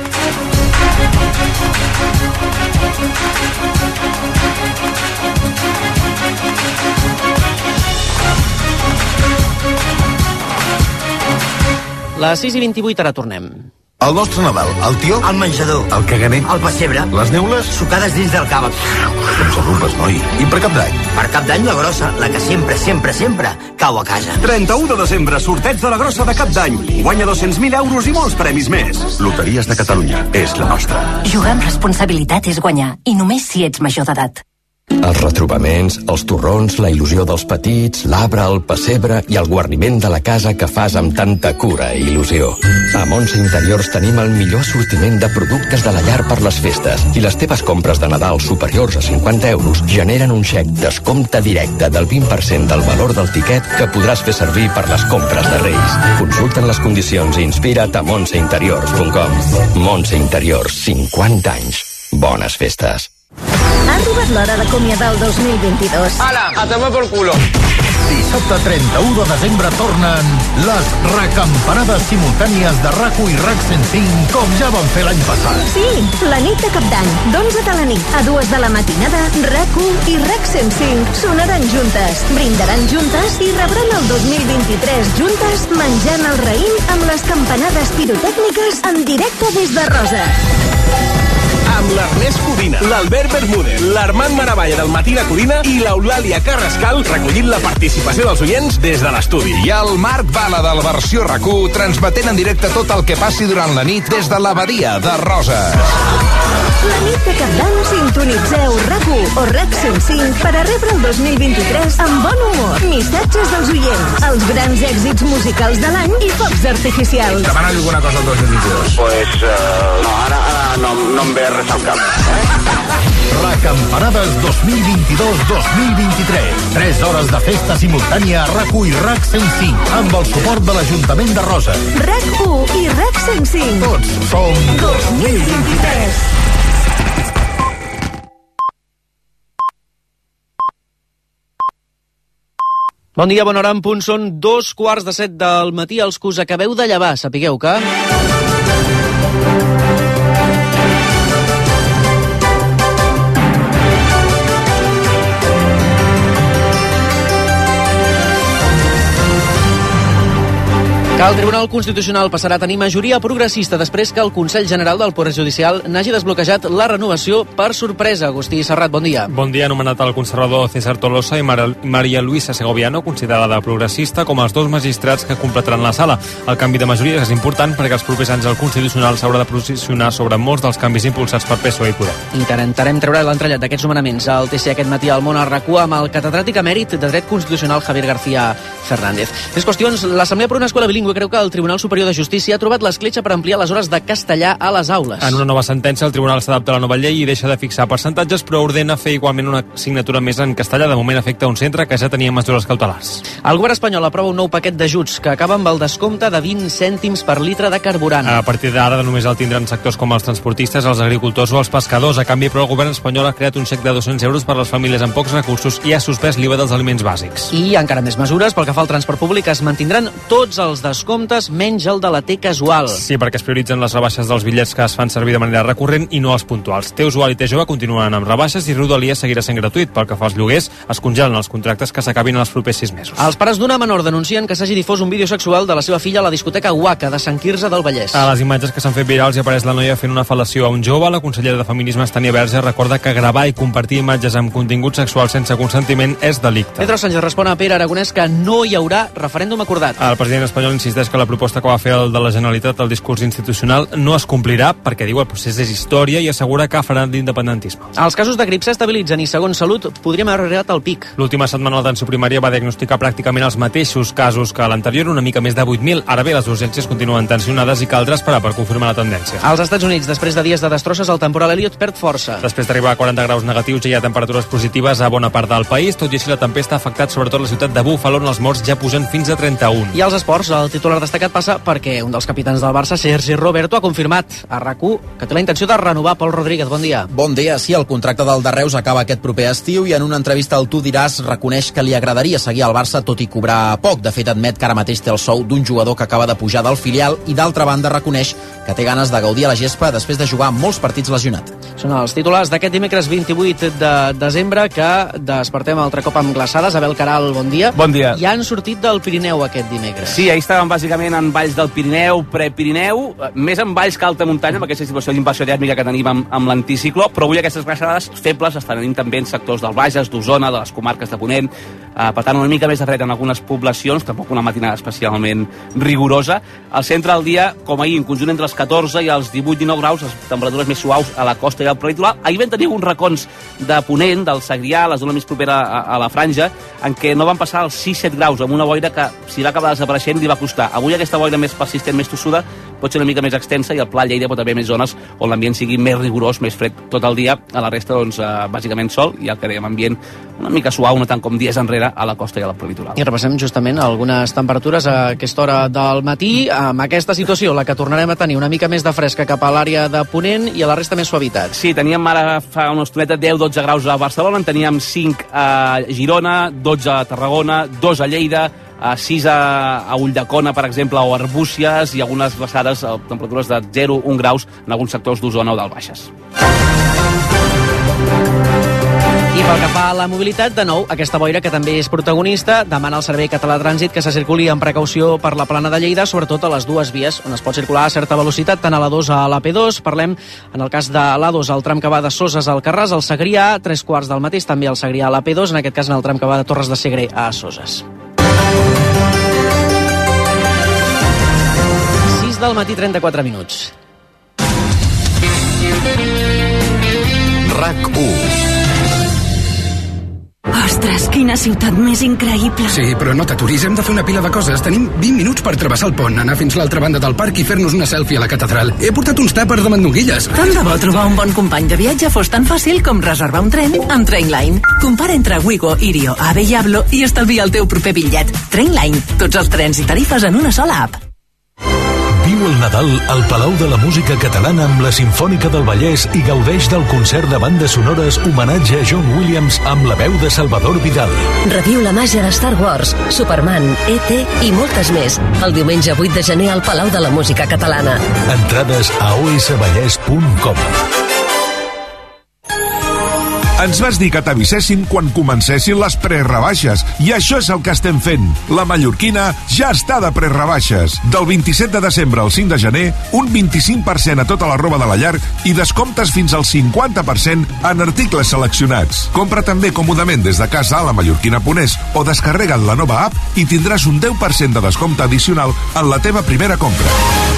Les sis i vint-i-vuit, ara tornem. El nostre Nadal, el tió, el menjador, el caganer, el pessebre, les neules, sucades dins del cava. Com s'arrupes, noi. I per Cap d'Any? Per Cap d'Any la grossa, la que sempre, sempre, sempre cau a casa. trenta-u de desembre, sorteig de la grossa de Cap d'Any. Guanya dos-cents mil euros i molts premis més. Loteries de Catalunya, és la nostra. Jugar amb responsabilitat és guanyar, i només si ets major d'edat. Els retrobaments, els torrons, la il·lusió dels petits, l'arbre, el pessebre i el guarniment de la casa que fas amb tanta cura i il·lusió. A Montse Interiors tenim el millor assortiment de productes de la llar per les festes i les teves compres de Nadal superiors a cinquanta euros generen un xec descompte directe del vint per cent del valor del tiquet que podràs fer servir per les compres de Reis. Consulta'n les condicions i inspira't a montse interiors punt com. Montse Interiors, cinquanta anys. Bones festes. Ha arribat l'hora d'acomiadar el dos mil vint-i-dos. Ala, a tomar por culo. Dissabte trenta-u de desembre tornen les recampanades simultànies de RAC u i RAC cent cinc, com ja van fer l'any passat. Sí, la nit de Cap d'Any, d'onze de la nit a dues de la matinada, RAC u i RAC cent cinc sonaran juntes, brindaran juntes i rebran el dos mil vint-i-tres juntes menjant el raïm amb les campanades pirotècniques en directe des de Roses. Amb l'Ernest Codina, l'Albert Bermúdez, l'Armand Maravalla del Matí de Codina i l'Eulàlia Carrascal recollint la participació dels oients des de l'estudi. I el Marc Bala del Versió RAC u transmetent en directe tot el que passi durant la nit des de l'abadia de Roses. La nit de Cap d'Any sintonitzeu RAC u o RAC cent cinc per a rebre el dos mil vint-i-tres amb bon humor, missatges dels oients, els grans èxits musicals de l'any i focs artificials. Demana alguna cosa el dos mil vint-i-dos? Pues, uh, no, ara, ara no, no em ve res al cap. Recampanades dos mil vint-i-dos dos mil vint-i-tres. tres hores de festa simultània a RAC u i RAC cent cinc amb el suport de l'Ajuntament de Roses. RAC u i RAC cent cinc. Tots som dos mil vint-i-tres. Bon dia, bona hora, en punt. Són dos quarts de set del matí. Els que us acabeu de llevar, sapigueu que... Que el Tribunal Constitucional passarà a tenir majoria progressista després que el Consell General del Poder Judicial n'hagi desbloquejat la renovació per sorpresa. Agustí Serrat, bon dia. Bon dia. Anomenat el conservador César Tolosa i Mar Maria Luisa Segoviano, considerada progressista, com els dos magistrats que completaran la sala. El canvi de majoria és important perquè els propers anys el Constitucional s'haurà de posicionar sobre molts dels canvis impulsats per P S O E i Podem. Intentarem treure l'entrellat d'aquests nomenaments al T C aquest matí al Món a RAC1 amb el catedràtic emèrit de Dret Constitucional Javier García Fernández. Més qüestions. L'Assemblea per una Escola Bilingüe creu que el Tribunal Superior de Justícia ha trobat l'escletxa per ampliar les hores de castellà a les aules. En una nova sentència, el Tribunal s'adapta a la nova llei i deixa de fixar percentatges, però ordena fer igualment una assignatura més en castellà. De moment afecta un centre que ja tenia mesures cautelars. El govern espanyol aprova un nou paquet d'ajuts que acaba amb el descompte de vint cèntims per litre de carburant. A partir d'ara només el tindran sectors com els transportistes, els agricultors o els pescadors. A canvi, però, el govern espanyol ha creat un xec de dos-cents euros per a les famílies amb pocs recursos i ha suspès l'I V A dels aliments bàsics. I encara més mesures. Pel que fa al transport públic, es mantindran tots els descomptes menys el de la T casual. Sí, perquè es prioritzen les rebaixes dels bitllets que es fan servir de manera recurrent i no els puntuals. T usual i T jove continuen amb rebaixes i Rodalies seguirà sent gratuït. Pel que fa als lloguers, es congelen els contractes que s'acabin en els propers sis mesos. Els pares d'una menor denuncien que s'hagi difós un vídeo sexual de la seva filla a la discoteca Waka de Sant Quirze del Vallès. A les imatges que s'han fet virals hi apareix la noia fent una fel·lació a un jove. La consellera de Feminismes, Tània Verge, recorda que gravar i compartir imatges amb contingut sexual sense consentiment és delicte. Pedro Sánchez respon a Pere Aragonès que no hi haurà referèndum acordat. El president espanyol insisteix que la proposta que va fer el de la Generalitat al discurs institucional no es complirà perquè diu el procés és història i assegura que farà l'independentisme. Els casos de grip s'estabilitzen i, segons Salut, podríem haver arribat al pic. L'última setmana l'atenció primària va diagnosticar pràcticament els mateixos casos que l'anterior, una mica més de vuit mil. Ara bé, les urgències continuen tensionades i caldrà esperar per confirmar la tendència. Als Estats Units, després de dies de destrosses, el temporal Elliot perd força. Després d'arribar a quaranta graus negatius, ja hi ha temperatures positives a bona part del país. Tot i així, la tempesta ha afectat sobretot la ciutat de Buffalo, on els morts ja pugen fins a trenta-un. I als esports, el titular destacat passa perquè un dels capitans del Barça, Sergi Roberto, ha confirmat a RAC1 que té la intenció de renovar. Pol Rodríguez, bon dia. Bon dia. Sí, el contracte del de Reus acaba aquest proper estiu i en una entrevista al Tu diràs reconeix que li agradaria seguir al Barça tot i cobrar poc. De fet, admet que ara mateix té el sou d'un jugador que acaba de pujar del filial i, d'altra banda, reconeix que té ganes de gaudir a la gespa després de jugar molts partits lesionat. Són els titulars d'aquest dimecres vint-i-vuit de desembre que despertem altre cop amb glaçades. Abel Caral, bon dia. Bon dia. Ja han sortit del Pirineu aquest dimecres. Sí, ahir estàvem bàsicament en valls del Pirineu, pre-Pirineu, més en valls que alta muntanya, amb aquesta situació d'inversió tèrmica que tenim amb, amb l'anticicló, però avui aquestes glaçades febles estan tenint també en sectors del Bages, d'Osona, de les comarques de Ponent, eh, per tant una mica més de fred en algunes poblacions, tampoc una matinada especialment rigorosa. Al centre del dia, com ahir, en conjunt entre els catorze i els divuit dinou graus, les temperatures més suaus a la costa i al prelitoral. Ahir vam tenir uns racons de Ponent, del Segrià, la zona més propera a, a la franja, en què no van passar els sis set graus, amb una boira que, si va acabar desapareixent, li va costar. Avui aquesta boira més persistent, més tossuda, pot ser una mica més extensa i el Pla Lleida pot haver més zones on l'ambient sigui més rigorós, més fred tot el dia. A la resta, doncs, eh, bàsicament sol i el que dèiem, ambient una mica suau, no tant com dies enrere a la costa i a la prelitoral. I repassem justament algunes temperatures a aquesta hora del matí. Amb aquesta situació, la que tornarem a tenir una mica més de fresca cap a l'àrea de Ponent i a la resta més suavitat. Sí, teníem ara fa una estoneta deu dotze graus a Barcelona, en teníem cinc a Girona, dotze a Tarragona, dos a Lleida, a sis a, a Ulldecona, per exemple, o Arbúcies, i algunes glaçades a temperatures de zero a un graus en alguns sectors d'Osona o del Baixes. I pel que fa a la mobilitat, de nou, aquesta boira que també és protagonista, demana al Servei Català de Trànsit que se circuli amb precaució per la plana de Lleida, sobretot a les dues vies, on es pot circular a certa velocitat, tant a l'A dos a l'A P dos. Parlem, en el cas de l'A dos, el tram que va de Soses al Carràs, al Segrià, tres quarts del mateix, també al Segrià a l'A P dos, en aquest cas en el tram que va de Torres de Segre a Soses. sis del matí, trenta-quatre minuts. RAC u. Ostres, quina ciutat més increïble. Sí, però no t'aturis, hem de fer una pila de coses. Tenim vint minuts per travessar el pont, anar fins l'altra banda del parc i fer-nos una selfie a la catedral. He portat uns tàpers de mandonguilles. Tant de bo trobar un bon company de viatge fos tan fàcil com reservar un tren amb Trainline. Compara entre Wigo, Irio, Ave i Ablo i estalvia el teu proper bitllet. Trainline, tots els trens i tarifes en una sola app. Viu el Nadal al Palau de la Música Catalana amb la Simfònica del Vallès i gaudeix del concert de bandes sonores homenatge a John Williams amb la veu de Salvador Vidal. Reviu la màgia de Star Wars, Superman, E T i moltes més el diumenge vuit de gener al Palau de la Música Catalana. Entrades a o s vallès punt com. Ens vas dir que t'avisessin quan comencessin les prerebaixes, i això és el que estem fent. La mallorquina ja està de prerebaixes. Del vint-i-set de desembre al cinc de gener, un vint-i-cinc per cent a tota la roba de la llar i descomptes fins al cinquanta per cent en articles seleccionats. Compra també còmodament des de casa a la mallorquina punt es o descarrega't la nova app i tindràs un deu per cent de descompte addicional en la teva primera compra.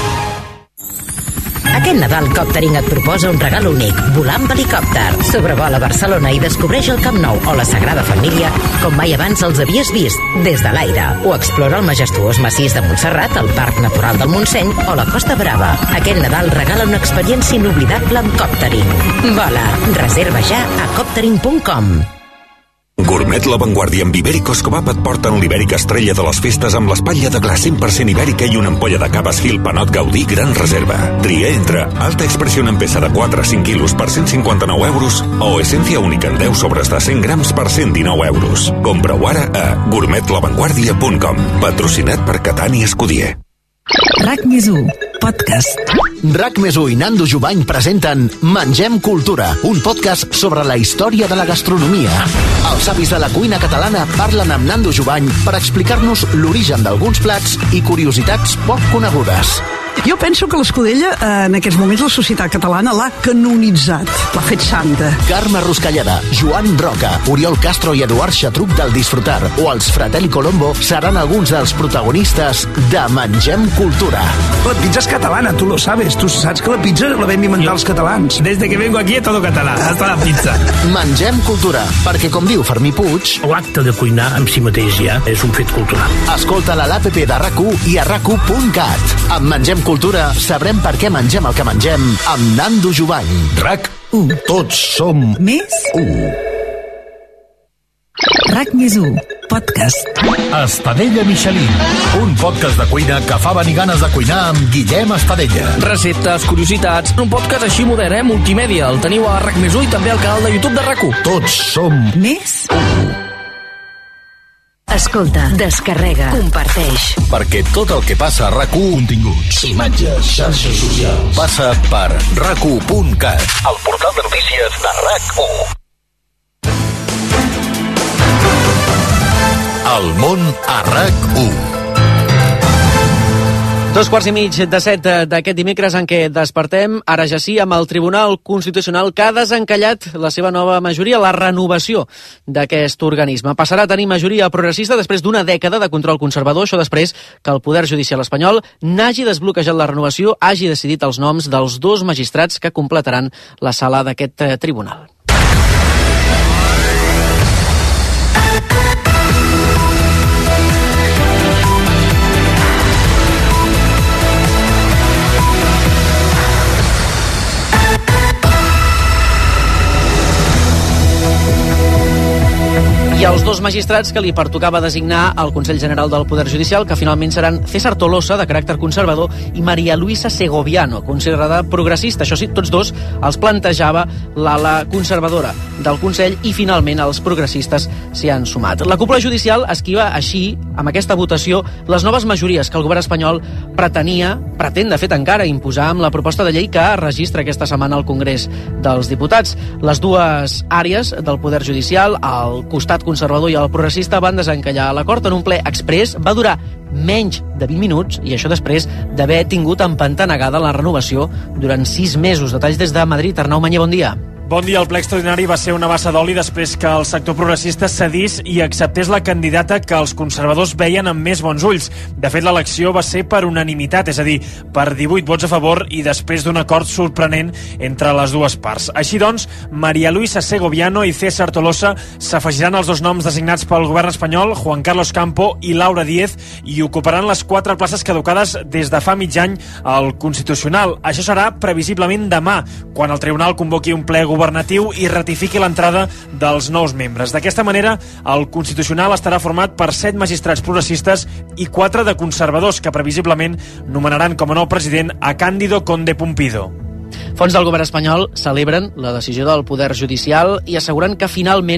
Aquest Nadal Coptering et proposa un regal únic, volar amb helicòpter. Sobrevola Barcelona i descobreix el Camp Nou o la Sagrada Família com mai abans els havies vist, des de l'aire. O explora el majestuós massís de Montserrat, el Parc Natural del Montseny o la Costa Brava. Aquest Nadal regala una experiència inoblidable amb Coptering. Vola, reserva ja a coptering punt com. Gourmet La Vanguardia amb Ibéricos Cobap et porten l'Ibèrica estrella de les festes amb l'espatlla de gla cent per cent ibèrica i una ampolla de Cavas Hill Panot Gaudí Gran Reserva. Tria entre alta expressió en peça de quatre a cinc quilos per cent cinquanta-nou euros o essència única en deu sobres de cent grams per cent dinou euros. Compra-ho ara a gourmet la vanguardia punt com. Patrocinat per Catani Escudier. RAC més u, podcast. RAC més u i Nando Jubany presenten Mengem Cultura, un podcast sobre la història de la gastronomia. Els avis de la cuina catalana parlen amb Nando Jubany per explicar-nos l'origen d'alguns plats i curiositats poc conegudes. Jo penso que l'Escudella, en aquests moments, la societat catalana l'ha canonitzat, l'ha fet santa. Carme Ruscalleda, Joan Roca, Oriol Castro i Eduard Xatruc del Disfrutar o els Fratelli Colombo seran alguns dels protagonistes de Mengem Cultura. La pizza és catalana, tu lo sabes. Tu saps que la pizza la vam inventar els catalans. Desde que vengo aquí todo català, hasta la pizza. Mengem Cultura, perquè com diu Fermí Puig... L'acte de cuinar amb si mateix ja és un fet cultural. Escolta-la a l'app de RAC u i a rac u punt cat. Amb Mengem Cultura sabrem per què mengem el que mengem amb Nando Jubany. RAC u. Tots som més u. RAC més u, podcast. Estadella Michelin, un podcast de cuina que fa venir ganes de cuinar amb Guillem Estadella. Receptes, curiositats, un podcast així modern, eh? Multimèdia. El teniu a RAC més u i també al canal de YouTube de RAC u. Tots som més u. Escolta, descarrega, comparteix. Perquè tot el que passa a RAC u, continguts, imatges, xarxes socials, passa per rac u punt cat, el portal de notícies de RAC u. El món a RAC u. Dos quarts i mig de set d'aquest dimecres en què despertem, ara ja sí, amb el Tribunal Constitucional que ha desencallat la seva nova majoria, la renovació d'aquest organisme. Passarà a tenir majoria progressista després d'una dècada de control conservador, això després que el Poder Judicial espanyol n'hagi desbloquejat la renovació, hagi decidit els noms dels dos magistrats que completaran la sala d'aquest tribunal. I els dos magistrats que li pertocava designar al Consell General del Poder Judicial, que finalment seran César Tolosa, de caràcter conservador, i María Luisa Segoviano, considerada progressista. Això sí, tots dos els plantejava l'ala conservadora del Consell i finalment els progressistes s'hi han sumat. La cúpula judicial esquiva així, amb aquesta votació, les noves majories que el govern espanyol pretenia, pretén de fet encara, imposar amb la proposta de llei que registra aquesta setmana al Congrés dels Diputats. Les dues àrees del Poder Judicial, al costat conservador i el progressista, van desencallar l'acord en un ple exprés. Va durar menys de vint minuts i això després d'haver tingut empantanegada la renovació durant sis mesos. Detalls des de Madrid. Arnau Mañé, bon dia. Bon dia. El ple extraordinari va ser una bassa d'oli després que el sector progressista cedís i acceptés la candidata que els conservadors veien amb més bons ulls. De fet, l'elecció va ser per unanimitat, és a dir, per divuit vots a favor i després d'un acord sorprenent entre les dues parts. Així doncs, María Luisa Segoviano i César Tolosa s'afegiran als dos noms designats pel govern espanyol, Juan Carlos Campo i Laura Díez, i ocuparan les quatre places caducades des de fa mig any al Constitucional. Això serà previsiblement demà, quan el Tribunal convoqui un ple governatiu i ratifiqui l'entrada dels nous membres. D'aquesta manera, el Constitucional estarà format per set magistrats progressistes i quatre de conservadors, que previsiblement nomenaran com a nou president a Cándido Conde Pumpido. Fons del govern espanyol celebren la decisió del Poder Judicial i asseguren que finalment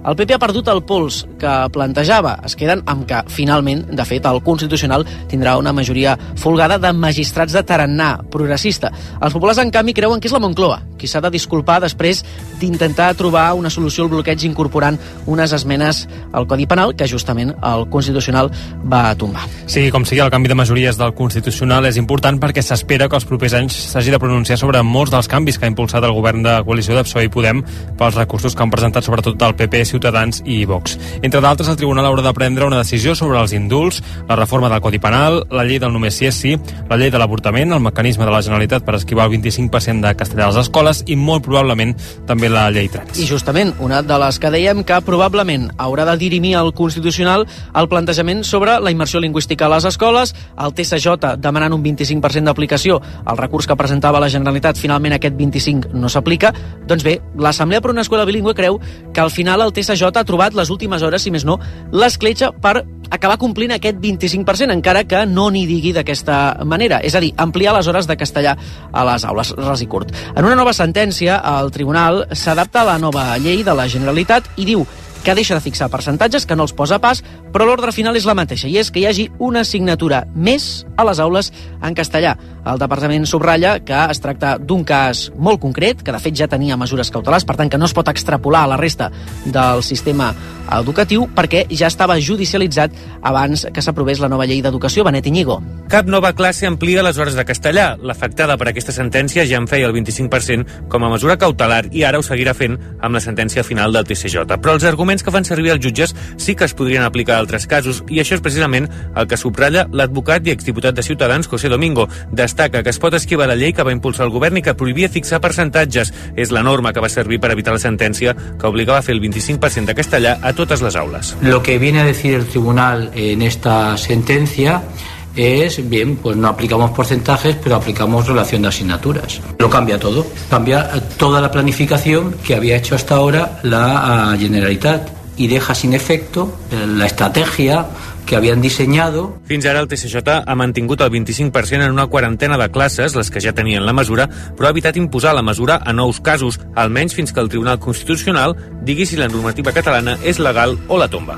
El P P ha perdut el pols que plantejava. Es queden amb que, finalment, de fet, el Constitucional tindrà una majoria folgada de magistrats de tarannà progressista. Els populars, en canvi, creuen que és la Moncloa qui s'ha de disculpar després d'intentar trobar una solució al bloqueig incorporant unes esmenes al Codi Penal que, justament, el Constitucional va tombar. Sí, com sigui, el canvi de majories del Constitucional és important perquè s'espera que els propers anys s'hagi de pronunciar sobre molts dels canvis que ha impulsat el govern de coalició de P S O E i Podem pels recursos que han presentat sobretot el P P, Ciutadans i Vox. Entre d'altres, el Tribunal haurà de prendre una decisió sobre els indults, la reforma del Codi Penal, la llei del només sí és sí, la llei de l'avortament, el mecanisme de la Generalitat per esquivar el vint-i-cinc per cent de castellà a les escoles i molt probablement també la llei trans. I justament, una de les que dèiem que probablement haurà de dirimir el Constitucional el plantejament sobre la immersió lingüística a les escoles, el T S J demanant un vint-i-cinc per cent d'aplicació, el recurs que presentava la Generalitat, finalment aquest vint-i-cinc no s'aplica. Doncs bé, l'Assemblea per una Escola Bilingüe creu que al final el T S J ha trobat les últimes hores, si més no, l'escletxa per acabar complint aquest vint-i-cinc per cent, encara que no n'hi digui d'aquesta manera, és a dir, ampliar les hores de castellà a les aules, ras i curt. En una nova sentència, el Tribunal s'adapta a la nova llei de la Generalitat i diu que deixa de fixar percentatges, que no els posa pas, però l'ordre final és la mateixa, i és que hi hagi una assignatura més a les aules en castellà. El departament subratlla que es tracta d'un cas molt concret, que de fet ja tenia mesures cautelars, per tant que no es pot extrapolar a la resta del sistema educatiu, perquè ja estava judicialitzat abans que s'aprovés la nova llei d'educació. Benet Iñigo. Cap nova classe amplia les hores de castellà. L'afectada per aquesta sentència ja en feia el vint-i-cinc per cent com a mesura cautelar i ara ho seguirà fent amb la sentència final del T S J. Però els arguments que fan servir els jutges sí que es podrien aplicar a altres casos, i això és precisament el que subratlla l'advocat i exdiputat de Ciutadans, José Domingo. Destaca que es pot esquivar la llei que va impulsar el govern i que prohibia fixar percentatges. És la norma que va servir per evitar la sentència que obligava a fer el vint-i-cinc per cent de castellà a totes les aules. Lo que viene a decir el tribunal en esta sentencia es, bien, pues no aplicamos porcentajes, pero aplicamos relación de asignaturas. Lo cambia todo. Cambia toda la planificación que había hecho hasta ahora la Generalitat y deja sin efecto la estrategia que havien dissenyado. Fins ara el T S J ha mantingut el vint-i-cinc per cent en una quarantena de classes, les que ja tenien la mesura, però ha evitat imposar la mesura a nous casos, almenys fins que el Tribunal Constitucional digui si la normativa catalana és legal o la tomba.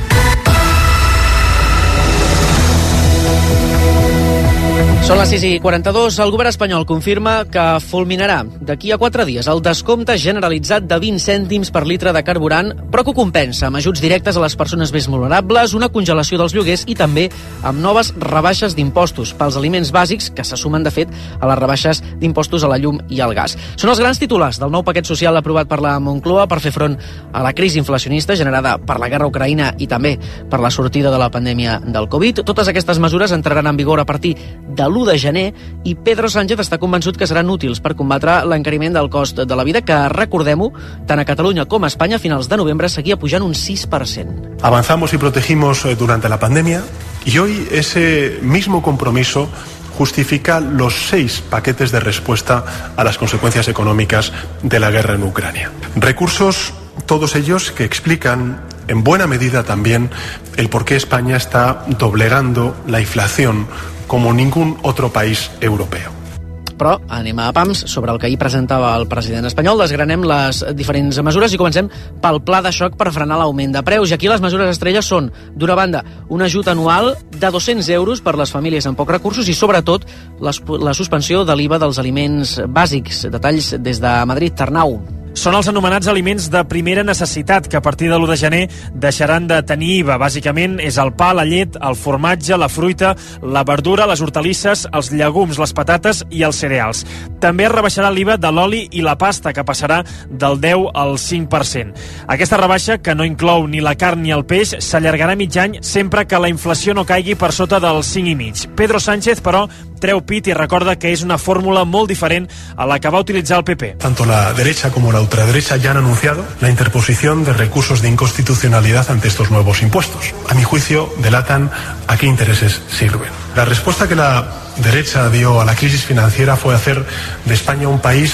Són les sis i quaranta-dos. El govern espanyol confirma que fulminarà d'aquí a quatre dies el descompte generalitzat de vint cèntims per litre de carburant, però que ho compensa amb ajuts directes a les persones més vulnerables, una congelació dels lloguers i també amb noves rebaixes d'impostos pels aliments bàsics, que se sumen, de fet, a les rebaixes d'impostos a la llum i al gas. Són els grans titulars del nou paquet social aprovat per la Moncloa per fer front a la crisi inflacionista generada per la guerra a Ucraïna i també per la sortida de la pandèmia del Covid. Totes aquestes mesures entraran en vigor a partir de l'u de gener i Pedro Sánchez està convençut que seran útils per combatre l'encariment del cost de la vida, que, recordem-ho, tant a Catalunya com a Espanya a finals de novembre seguia pujant un sis per cent. Avanzamos y protegimos durante la pandemia y hoy ese mismo compromiso justifica los seis paquetes de respuesta a las consecuencias económicas de la guerra en Ucrania. Recursos, todos ellos, que explican en buena medida también el por qué España está doblegando la inflación como ningún otro país europeo. Però anem a pams sobre el que ahir presentava el president espanyol. Desgranem les diferents mesures i comencem pel pla de xoc per frenar l'augment de preus. I aquí les mesures estrelles són, d'una banda, un ajut anual de dos-cents euros per les famílies amb pocs recursos i, sobretot, la suspensió de l'I V A dels aliments bàsics. Detalls des de Madrid, Arnau. Són els anomenats aliments de primera necessitat, que a partir de l'u de gener deixaran de tenir I V A. Bàsicament és el pa, la llet, el formatge, la fruita, la verdura, les hortalisses, els llegums, les patates i els cereals. També es rebaixarà l'I V A de l'oli i la pasta, que passarà del deu al cinc per cent. Aquesta rebaixa, que no inclou ni la carn ni el peix, s'allargarà mig any sempre que la inflació no caigui per sota del cinc i mig. Pedro Sánchez, però, treu pit i recorda que és una fórmula molt diferent a la que va utilitzar el P P. Tanto la derecha como la ultraderecha ya han anunciado la interposición de recursos de inconstitucionalidad ante estos nuevos impuestos. A mi juicio, delatan a qué intereses sirven. La respuesta que la derecha dio a la crisis financiera fue hacer de España un país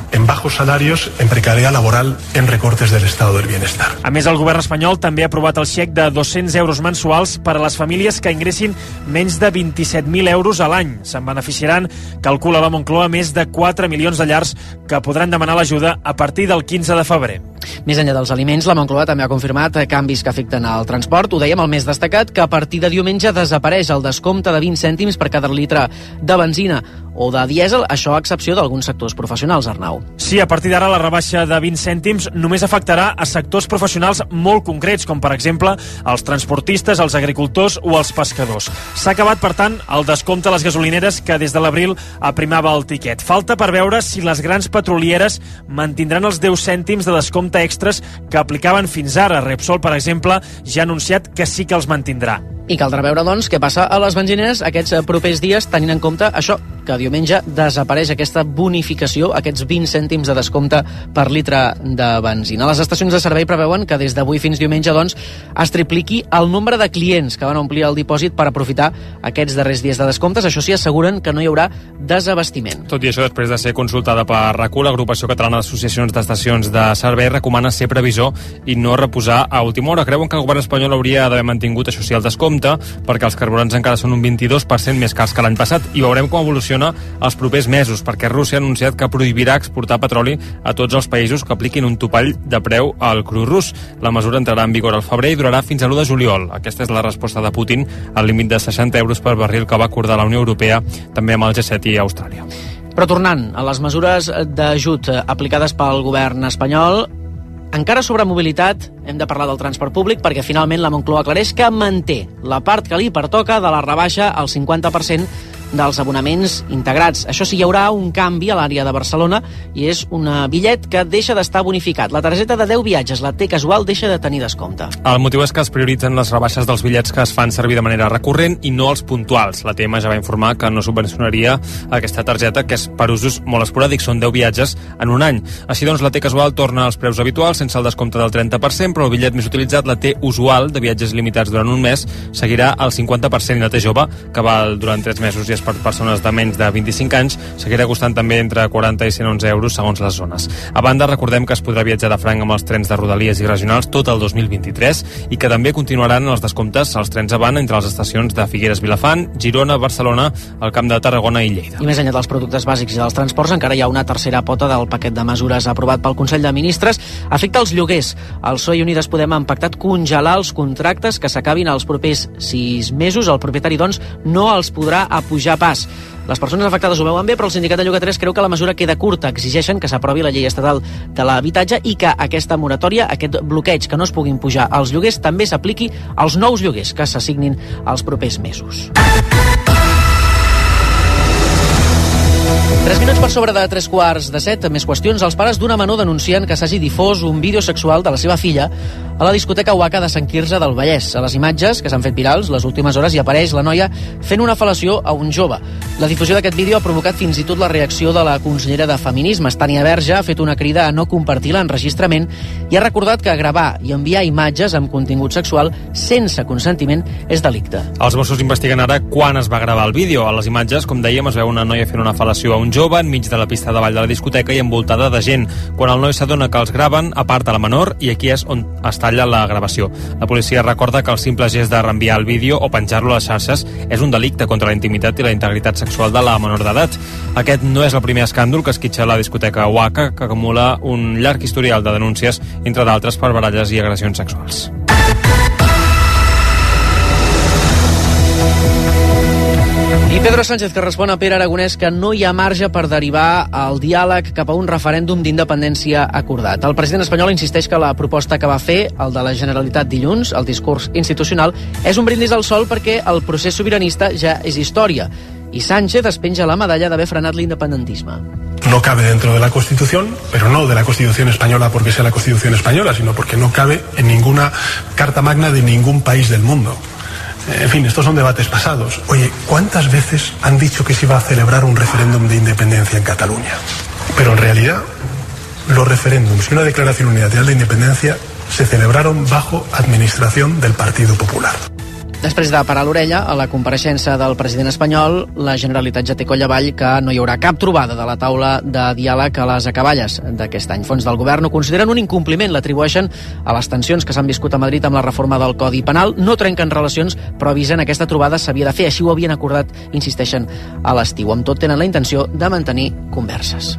en bajos salarios, en precariedad laboral, en recortes del estado del bienestar. A més, el govern espanyol també ha aprovat el xec de dos-cents euros mensuals per a les famílies que ingressin menys de vint-i-set mil euros a l'any. Se'n beneficiaran, calcula la Moncloa, més de quatre milions de llars que podran demanar l'ajuda a partir del quinze de febrer. Més enllà dels aliments, la Moncloa també ha confirmat canvis que afecten al transport. Ho dèiem, el més destacat, que a partir de diumenge desapareix el descompte de vint cèntims per cada litre de benzina o de dièsel, això a excepció d'alguns sectors professionals, Arnau. Sí, a partir d'ara la rebaixa de vint cèntims només afectarà a sectors professionals molt concrets, com per exemple els transportistes, els agricultors o els pescadors. S'ha acabat, per tant, el descompte a les gasolineres que des de l'abril aprimava el tiquet. Falta per veure si les grans petrolieres mantindran els deu cèntims de descompte extras que aplicaven fins ara. Repsol, per exemple, ja ha anunciat que sí que els mantindrà. I caldrà veure, doncs, què passa a les benzineres aquests propers dies, tenint en compte això, que diumenge desapareix aquesta bonificació, aquests vint cèntims de descompte per litre de benzina. Les estacions de servei preveuen que des d'avui fins diumenge, doncs, es tripliqui el nombre de clients que van omplir el dipòsit per aprofitar aquests darrers dies de descomptes. Això sí, asseguren que no hi haurà desabastiment. Tot i això, després de ser consultada per RAC-U, l'Agrupació Catalana d'Associacions d'Estacions de Servei recomana ser previsor i no reposar a última hora. Creuen que el govern espanyol hauria d'haver mantingut, això sí, el descompte, perquè els carburants encara són un vint-i-dos per cent més cars que l'any passat, i veurem com evoluciona els propers mesos, perquè Rússia ha anunciat que prohibirà exportar petroli a tots els països que apliquin un topall de preu al cru rus. La mesura entrarà en vigor al febrer i durarà fins a l'u de juliol. Aquesta és la resposta de Putin al límit de seixanta euros per barril que va acordar la Unió Europea, també amb el G set i Austràlia. Però tornant a les mesures d'ajut aplicades pel govern espanyol, encara sobre mobilitat hem de parlar del transport públic, perquè finalment la Moncloa aclareix que manté la part que li pertoca de la rebaixa al cinquanta per cent dels abonaments integrats. Això sí, hi haurà un canvi a l'àrea de Barcelona i és un bitllet que deixa d'estar bonificat. La targeta de deu viatges, la T casual, deixa de tenir descompte. El motiu és que es prioritzen les rebaixes dels bitllets que es fan servir de manera recurrent i no els puntuals. La T M ja va informar que no subvencionaria aquesta targeta, que és per usos molt esporàdics, són deu viatges en un any. Així doncs, la T casual torna als preus habituals sense el descompte del trenta per cent, però el bitllet més utilitzat, la T usual, de viatges limitats durant un mes, seguirà al cinquanta per cent, i la T jove, que val durant tres mesos i per persones de menys de vint-i-cinc anys, seguirà costant també entre quaranta i cent onze euros segons les zones. A banda, recordem que es podrà viatjar de franc amb els trens de Rodalies i regionals tot el dos mil vint-i-tres i que també continuaran els descomptes als trens avant entre les estacions de Figueres, Vilafant, Girona, Barcelona, el Camp de Tarragona i Lleida. I més enllà dels productes bàsics i dels transports, encara hi ha una tercera pota del paquet de mesures aprovat pel Consell de Ministres. Afecta els lloguers. El P S O E i Unides Podem han pactat congelar els contractes que s'acabin els propers sis mesos. El propietari, doncs, no els podrà apujar pas. Les persones afectades ho veuen bé, però el sindicat de llogateres creu que la mesura queda curta. Exigeixen que s'aprovi la llei estatal de l'habitatge i que aquesta moratòria, aquest bloqueig que no es puguin pujar els lloguers, també s'apliqui als nous lloguers que s'assignin els propers mesos. Tres minuts per sobre de tres quarts de set. Més qüestions. Els pares d'una menor denuncien que s'hagi difós un vídeo sexual de la seva filla a la discoteca Waka de Sant Quirze del Vallès. A les imatges, que s'han fet virals les últimes hores, hi apareix la noia fent una fel·lació a un jove. La difusió d'aquest vídeo ha provocat fins i tot la reacció de la consellera de Feminismes. Tània Verge ha fet una crida a no compartir l'enregistrament i ha recordat que gravar i enviar imatges amb contingut sexual sense consentiment és delicte. Els Mossos investiguen ara quan es va gravar el vídeo. A les imatges, com dèiem, es veu una noia fent una fel·lació a un jove enmig de la pista de ball de la discoteca i envoltada de gent. Quan el noi s'adona que els graven, aparta la menor i aquí és on es talla la gravació. La policia recorda que el simple gest de reenviar el vídeo o penjar-lo a les xarxes és un delicte contra la intimitat i la integritat sexual de la menor d'edat. Aquest no és el primer escàndol que esquitxa la discoteca Waka, que acumula un llarg historial de denúncies, entre d'altres per baralles i agressions sexuals. I Pedro Sánchez, que respon a Pere Aragonès que no hi ha marge per derivar el diàleg cap a un referèndum d'independència acordat. El president espanyol insisteix que la proposta que va fer, el de la Generalitat dilluns, el discurs institucional, és un brindis al sol perquè el procés sobiranista ja és història. I Sánchez es penja la medalla d'haver frenat l'independentisme. No cabe dentro de la Constitución, pero no de la Constitución española porque sea la Constitución española, sino porque no cabe en ninguna carta magna de ningún país del mundo. En fin, estos son debates pasados. Oye, ¿cuántas veces han dicho que se iba a celebrar un referéndum de independencia en Cataluña? Pero en realidad, los referéndums y una declaración unilateral de independencia se celebraron bajo administración del Partido Popular. Després de parar l'orella a la compareixença del president espanyol, la Generalitat ja té coll avall que no hi haurà cap trobada de la taula de diàleg a les acaballes d'aquest any. Fons del govern ho consideren un incompliment, l'atribueixen a les tensions que s'han viscut a Madrid amb la reforma del Codi Penal. No trenquen relacions, però avisen aquesta trobada s'havia de fer. Així ho havien acordat, insisteixen, a l'estiu. Amb tot, tenen la intenció de mantenir converses.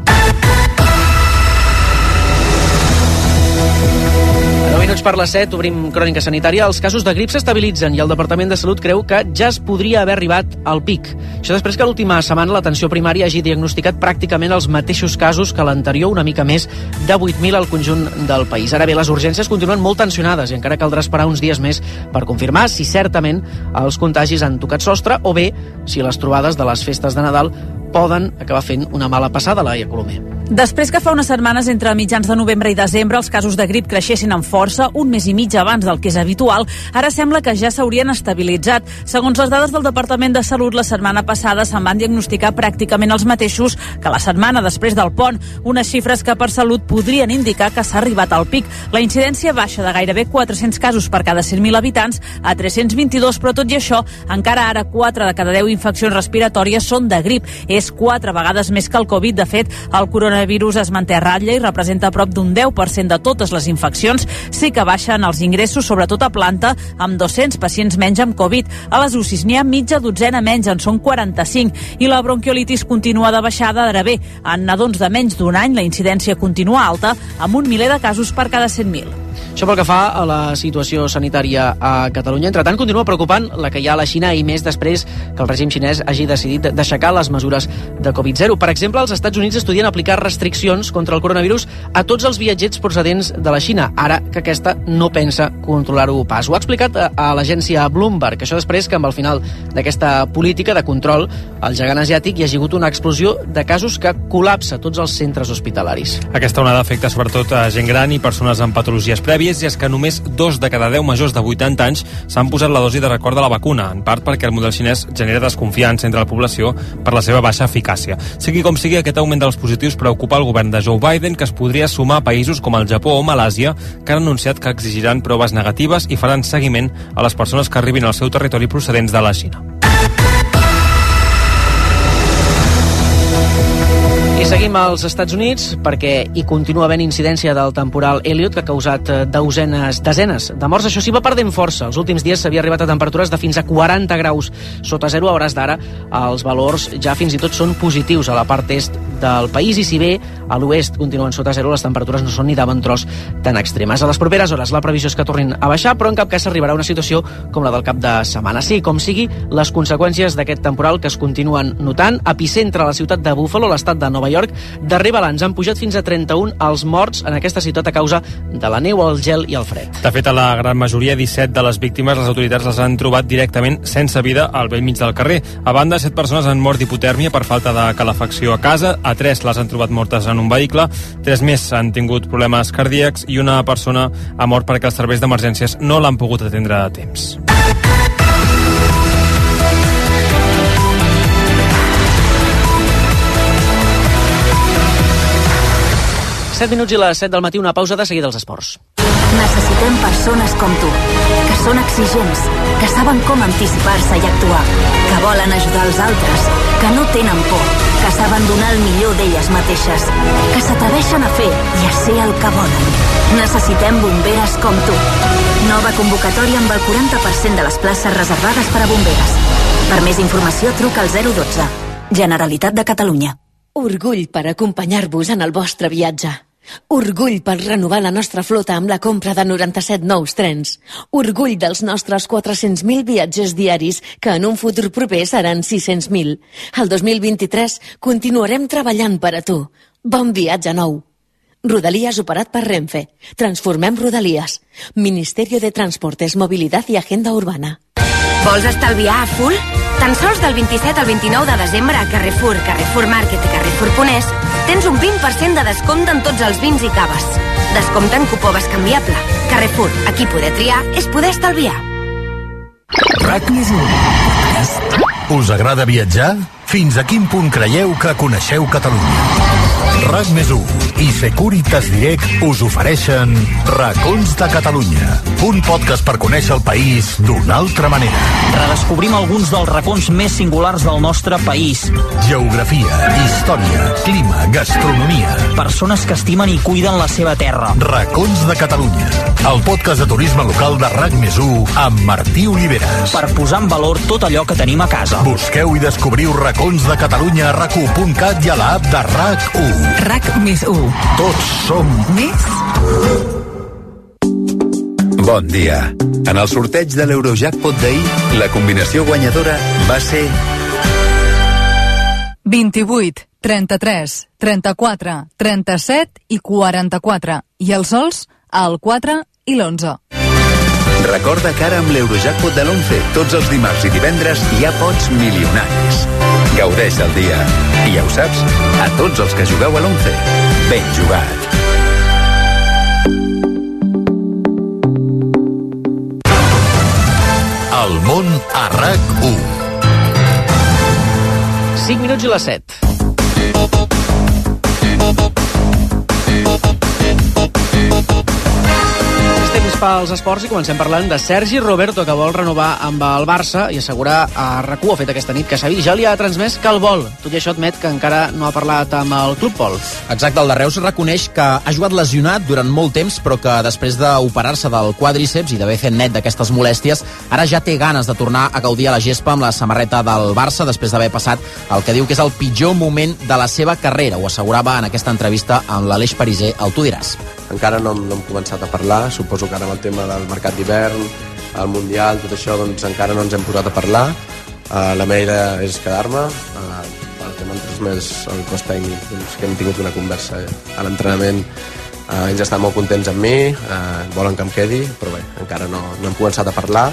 Minuts per les set, obrim crònica sanitària. Els casos de grip s'estabilitzen i el Departament de Salut creu que ja es podria haver arribat al pic. Això després que l'última setmana l'atenció primària hagi diagnosticat pràcticament els mateixos casos que l'anterior, una mica més de vuit mil al conjunt del país. Ara bé, les urgències continuen molt tensionades i encara caldrà esperar uns dies més per confirmar si certament els contagis han tocat sostre o bé si les trobades de les festes de Nadal poden acabar fent una mala passada, Laia Colomer. Després que fa unes setmanes, entre mitjans de novembre i desembre, els casos de grip creixessin amb força, un mes i mig abans del que és habitual, ara sembla que ja s'haurien estabilitzat. Segons les dades del Departament de Salut, la setmana passada se'n van diagnosticar pràcticament els mateixos que la setmana després del pont, unes xifres que per Salut podrien indicar que s'ha arribat al pic. La incidència baixa de gairebé quatre-cents casos per cada cent mil habitants a tres-cents vint-i-dos, però tot i això, encara ara quatre de cada deu infeccions respiratòries són de grip. És quatre vegades més que el Covid. De fet, el coronavirus es manté a ratlla i representa prop d'un deu per cent de totes les infeccions. Sí que baixen els ingressos, sobretot a planta, amb dos-cents pacients menys amb Covid. A les U C Is n'hi ha mitja dotzena menys, en són quaranta-cinc. I la bronquiolitis continua de baixada. Ara bé, en nadons de menys d'un any la incidència continua alta, amb un miler de casos per cada cent mil. Això pel que fa a la situació sanitària a Catalunya. Entre tant, continua preocupant la que hi ha a la Xina i més després que el règim xinès hagi decidit d'aixecar les mesures de Covid zero. Per exemple, els Estats Units estudien aplicar restriccions contra el coronavirus a tots els viatgers procedents de la Xina, ara que aquesta no pensa controlar-ho pas. Ho ha explicat a, a l'agència Bloomberg. Això després que amb el final d'aquesta política de control al gegant asiàtic hi ha hagut una explosió de casos que col·lapsa tots els centres hospitalaris. Aquesta onada afecta sobretot a gent gran i persones amb patologies prèvies, i és que només dos de cada deu majors de vuitanta anys s'han posat la dosi de record de la vacuna, en part perquè el model xinès genera desconfiança entre la població per la seva baixa eficàcia. Sigui com sigui, aquest augment dels positius preocupa el govern de Joe Biden, que es podria sumar a països com el Japó o Malàsia, que han anunciat que exigiran proves negatives i faran seguiment a les persones que arribin al seu territori procedents de la Xina. I seguim als Estats Units perquè hi continua havent incidència del temporal Elliot, que ha causat deusenes, desenes de morts. Això sí, va perdent força. Els últims dies s'havia arribat a temperatures de fins a quaranta graus sota zero. A hores d'ara els valors ja fins i tot són positius a la part est del país, i si bé a l'oest continuen sota zero, les temperatures no són ni de bon tros tan extremes. A les properes hores la previsió és que tornin a baixar, però en cap cas s'arribarà a una situació com la del cap de setmana. Sí, com sigui, les conseqüències d'aquest temporal que es continuen notant. Epicentre a la ciutat de Buffalo, l'estat de Nova York. Darrer balanç, han pujat fins a trenta-un els morts en aquesta ciutat a causa de la neu, el gel i el fred. De fet, a la gran majoria, disset de les víctimes, les autoritats les han trobat directament sense vida al vell mig del carrer. A banda, set persones han mort d'hipotèrmia per falta de calefacció a casa, a tres les han trobat mortes en un vehicle, tres més han tingut problemes cardíacs i una persona ha mort perquè els serveis d'emergències no l'han pogut atendre a temps. set minuts i les set del matí, una pausa, de seguida als esports. Necessitem persones com tu, que són exigents, que saben com anticipar-se i actuar, que volen ajudar els altres, que no tenen por, que saben donar el millor d'elles mateixes, que s'atreveixen a fer i a ser el que volen. Necessitem bomberes com tu. Nova convocatòria amb el quaranta per cent de les places reservades per a bomberes. Per més informació, truca al zero dotze. Generalitat de Catalunya. Orgull per acompanyar-vos en el vostre viatge. Orgull per renovar la nostra flota amb la compra de noranta-set nous trens. Orgull dels nostres quatre-cents mil viatgers diaris, que en un futur proper seran sis-cents mil. El dos mil vint-i-tres continuarem treballant per a tu. Bon viatge nou. Rodalies operat per Renfe. Transformem Rodalies. Ministerio de Transportes, Movilidad y Agenda Urbana. Vols estalviar a full? Tan sols del vint-i-set al vint-i-nou de desembre a Carrefour, Carrefour Market i Carrefour Ponés tens un vint per cent de descompte en tots els vins i caves. Descompte en cupó bescanviable. Carrefour, aquí poder triar és poder estalviar. RAC més u. Us agrada viatjar? Fins a quin punt creieu que coneixeu Catalunya? RAC més u. i Securitas Direct us ofereixen Racons de Catalunya, un podcast per conèixer el país d'una altra manera. Redescobrim alguns dels racons més singulars del nostre país. Geografia, història, clima, gastronomia. Persones que estimen i cuiden la seva terra. Racons de Catalunya, el podcast de turisme local de RAC més u amb Martí Oliveres. Per posar en valor tot allò que tenim a casa. Busqueu i descobriu Racons de Catalunya a rac u punt cat i a l'app de RAC u. RAC més u. Tots som més. Bon dia. En el sorteig de l'Eurojackpot d'ahir, la combinació guanyadora va ser vint-i-vuit, trenta-tres, trenta-quatre, trenta-set i quaranta-quatre. I els sols, el quatre i l'onze. Recorda que ara amb l'Eurojackpot de l'onze, tots els dimarts i divendres hi ha pots milionaris. Gaudeix del dia. I ja ho saps, a tots els que jugueu a l'onze, ben jugat. El món a RAC u. cinc minuts i les set. Temps pels esports i comencem parlant de Sergi Roberto, que vol renovar amb el Barça i assegurar a RAC u, ha fet aquesta nit, que Xavi ja li ha transmès que el vol. Tot i això admet que encara no ha parlat amb el club, Pol. Exacte, el de Reus reconeix que ha jugat lesionat durant molt temps, però que després d'operar-se del quàdriceps i d'haver fet net d'aquestes molèsties, ara ja té ganes de tornar a gaudir a la gespa amb la samarreta del Barça, després d'haver passat el que diu que és el pitjor moment de la seva carrera. Ho assegurava en aquesta entrevista amb l'Aleix Pariser, el Tu diràs. Encara no, no hem començat a parlar, suposo que ara amb el tema del mercat d'hivern, el Mundial, tot això, doncs encara no ens hem posat a parlar. Uh, la meva idea és quedar-me. Uh, el que m'han transmès el cos tècnic, doncs, que hem tingut una conversa a l'entrenament. Uh, ells estan molt contents amb mi, uh, volen que em quedi, però bé, encara no, no hem començat a parlar.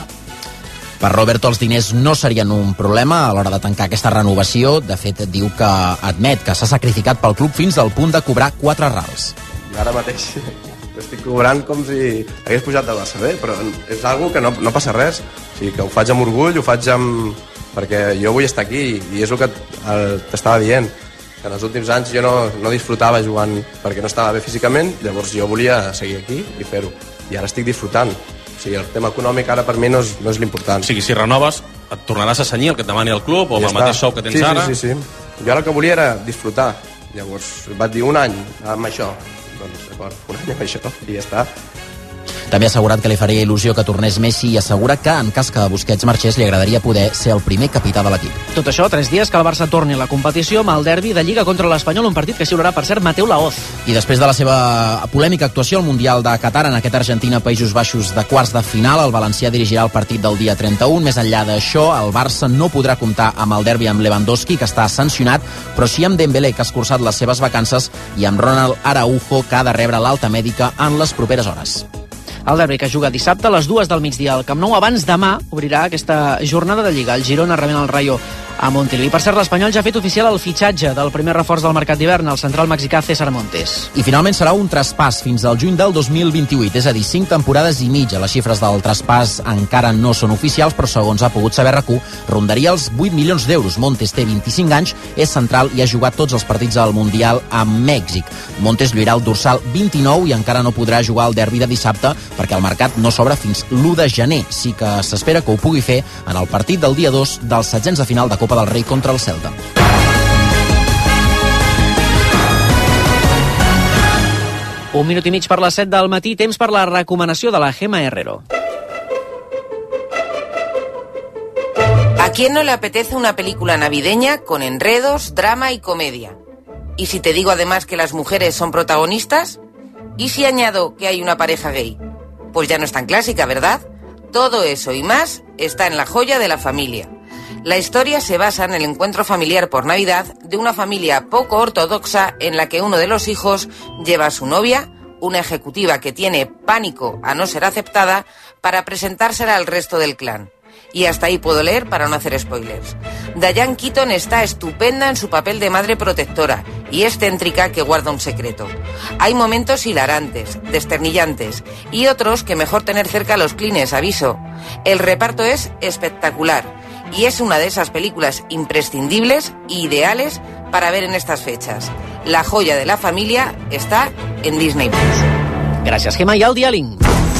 Per Roberto els diners no serien un problema a l'hora de tancar aquesta renovació. De fet, diu que admet que s'ha sacrificat pel club fins al punt de cobrar quatre rals. Ara mateix estic cobrant com si hagués pujat de Barça B, però és algo que no, no passa res. O sigui, que ho faig amb orgull, ho faig amb... perquè jo vull estar aquí i és el que t'estava dient, que en els últims anys jo no, no disfrutava jugant perquè no estava bé físicament, llavors jo volia seguir aquí i fer-ho, i ara estic disfrutant. O sigui, el tema econòmic ara per mi no és, no és l'important. O sigui, si renoves, et tornaràs a cenyir el que et demani el club o ja el mateix sou que tens sí, ara? Sí, sí, sí. Jo ara el que volia era disfrutar, llavors vaig dir un any amb això. Doncs d'acord, un any amb això i ja està. També ha assegurat que li faria il·lusió que tornés Messi i assegura que, en cas que Busquets marxés, li agradaria poder ser el primer capità de l'equip. Tot això, tres dies que el Barça torni a la competició amb el derbi de Lliga contra l'Espanyol, un partit que xiularà, per cert, Mateu Laoz. I després de la seva polèmica actuació al Mundial de Qatar, en aquest Argentina-Països Baixos de quarts de final, el valencià dirigirà el partit del dia trenta-u. Més enllà d'això, el Barça no podrà comptar amb el derbi amb Lewandowski, que està sancionat, però sí amb Dembélé, que ha escurçat les seves vacances, i amb Ronald Araujo, que ha de rebre l'alta mèdica en les properes hores. El derbi, que juga dissabte a les dues del migdia al Camp Nou, abans demà obrirà aquesta jornada de Lliga. El Girona rebent el Rayo a Montilivi. Per cert, l'Espanyol ja ha fet oficial el fitxatge del primer reforç del mercat d'hivern, el central mexicà César Montes. I finalment serà un traspàs fins al juny del dos mil vint-i-vuit, és a dir, cinc temporades i mitja. Les xifres del traspàs encara no són oficials, però segons ha pogut saber RAC u, rondaria els vuit milions d'euros. Montes té vint-i-cinc anys, és central i ha jugat tots els partits al Mundial amb Mèxic. Montes lluirà el dorsal vint-i-nou i encara no podrà jugar al derbi de dissabte perquè el mercat no s'obre fins l'u de gener. Sí que s'espera que ho pugui fer en el partit del dia dos dels setzents de final de Copa del Rei contra el Celta. Un minut i mig per les set del matí, temps per la recomanació de la Gemma Herrero. ¿A quién no le apetece una película navideña con enredos, drama y comedia? ¿Y si te digo además que las mujeres son protagonistas? ¿Y si añado que hay una pareja gay? Pues ya no es tan clásica, ¿verdad? Todo eso y más está en La joya de la familia. La historia se basa en el encuentro familiar por Navidad de una familia poco ortodoxa en la que uno de los hijos lleva a su novia, una ejecutiva que tiene pánico a no ser aceptada, para presentársela al resto del clan. Y hasta ahí puedo leer para no hacer spoilers. Diane Keaton está estupenda en su papel de madre protectora y excéntrica que guarda un secreto. Hay momentos hilarantes, desternillantes y otros que mejor tener cerca a los clines, aviso. El reparto es espectacular y es una de esas películas imprescindibles e ideales para ver en estas fechas. La joya de la familia está en Disney Plus. Gràcies, Gemma. I el diàling.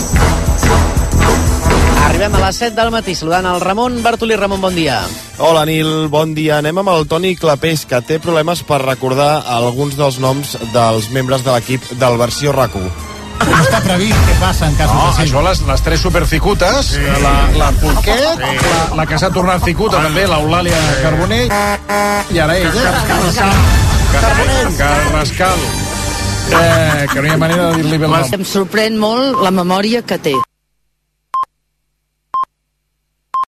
Arribem a les set del matí saludant el Ramon Bartolí. Ramon, bon dia. Hola, Nil, bon dia. Anem amb el Toni Clapés, que té problemes per recordar alguns dels noms dels membres de l'equip del versió R A C U. No està previst què passa en casos no, així. Això, les, les tres supercicutes, sí. la, la Porquet, sí. la, la que s'ha tornat cicuta també, l'Eulàlia Carbonell, i ara ella. Carrascal. Carrascal. Eh, que no hi ha manera de dir-li bé el nom. Em sorprèn molt la memòria que té.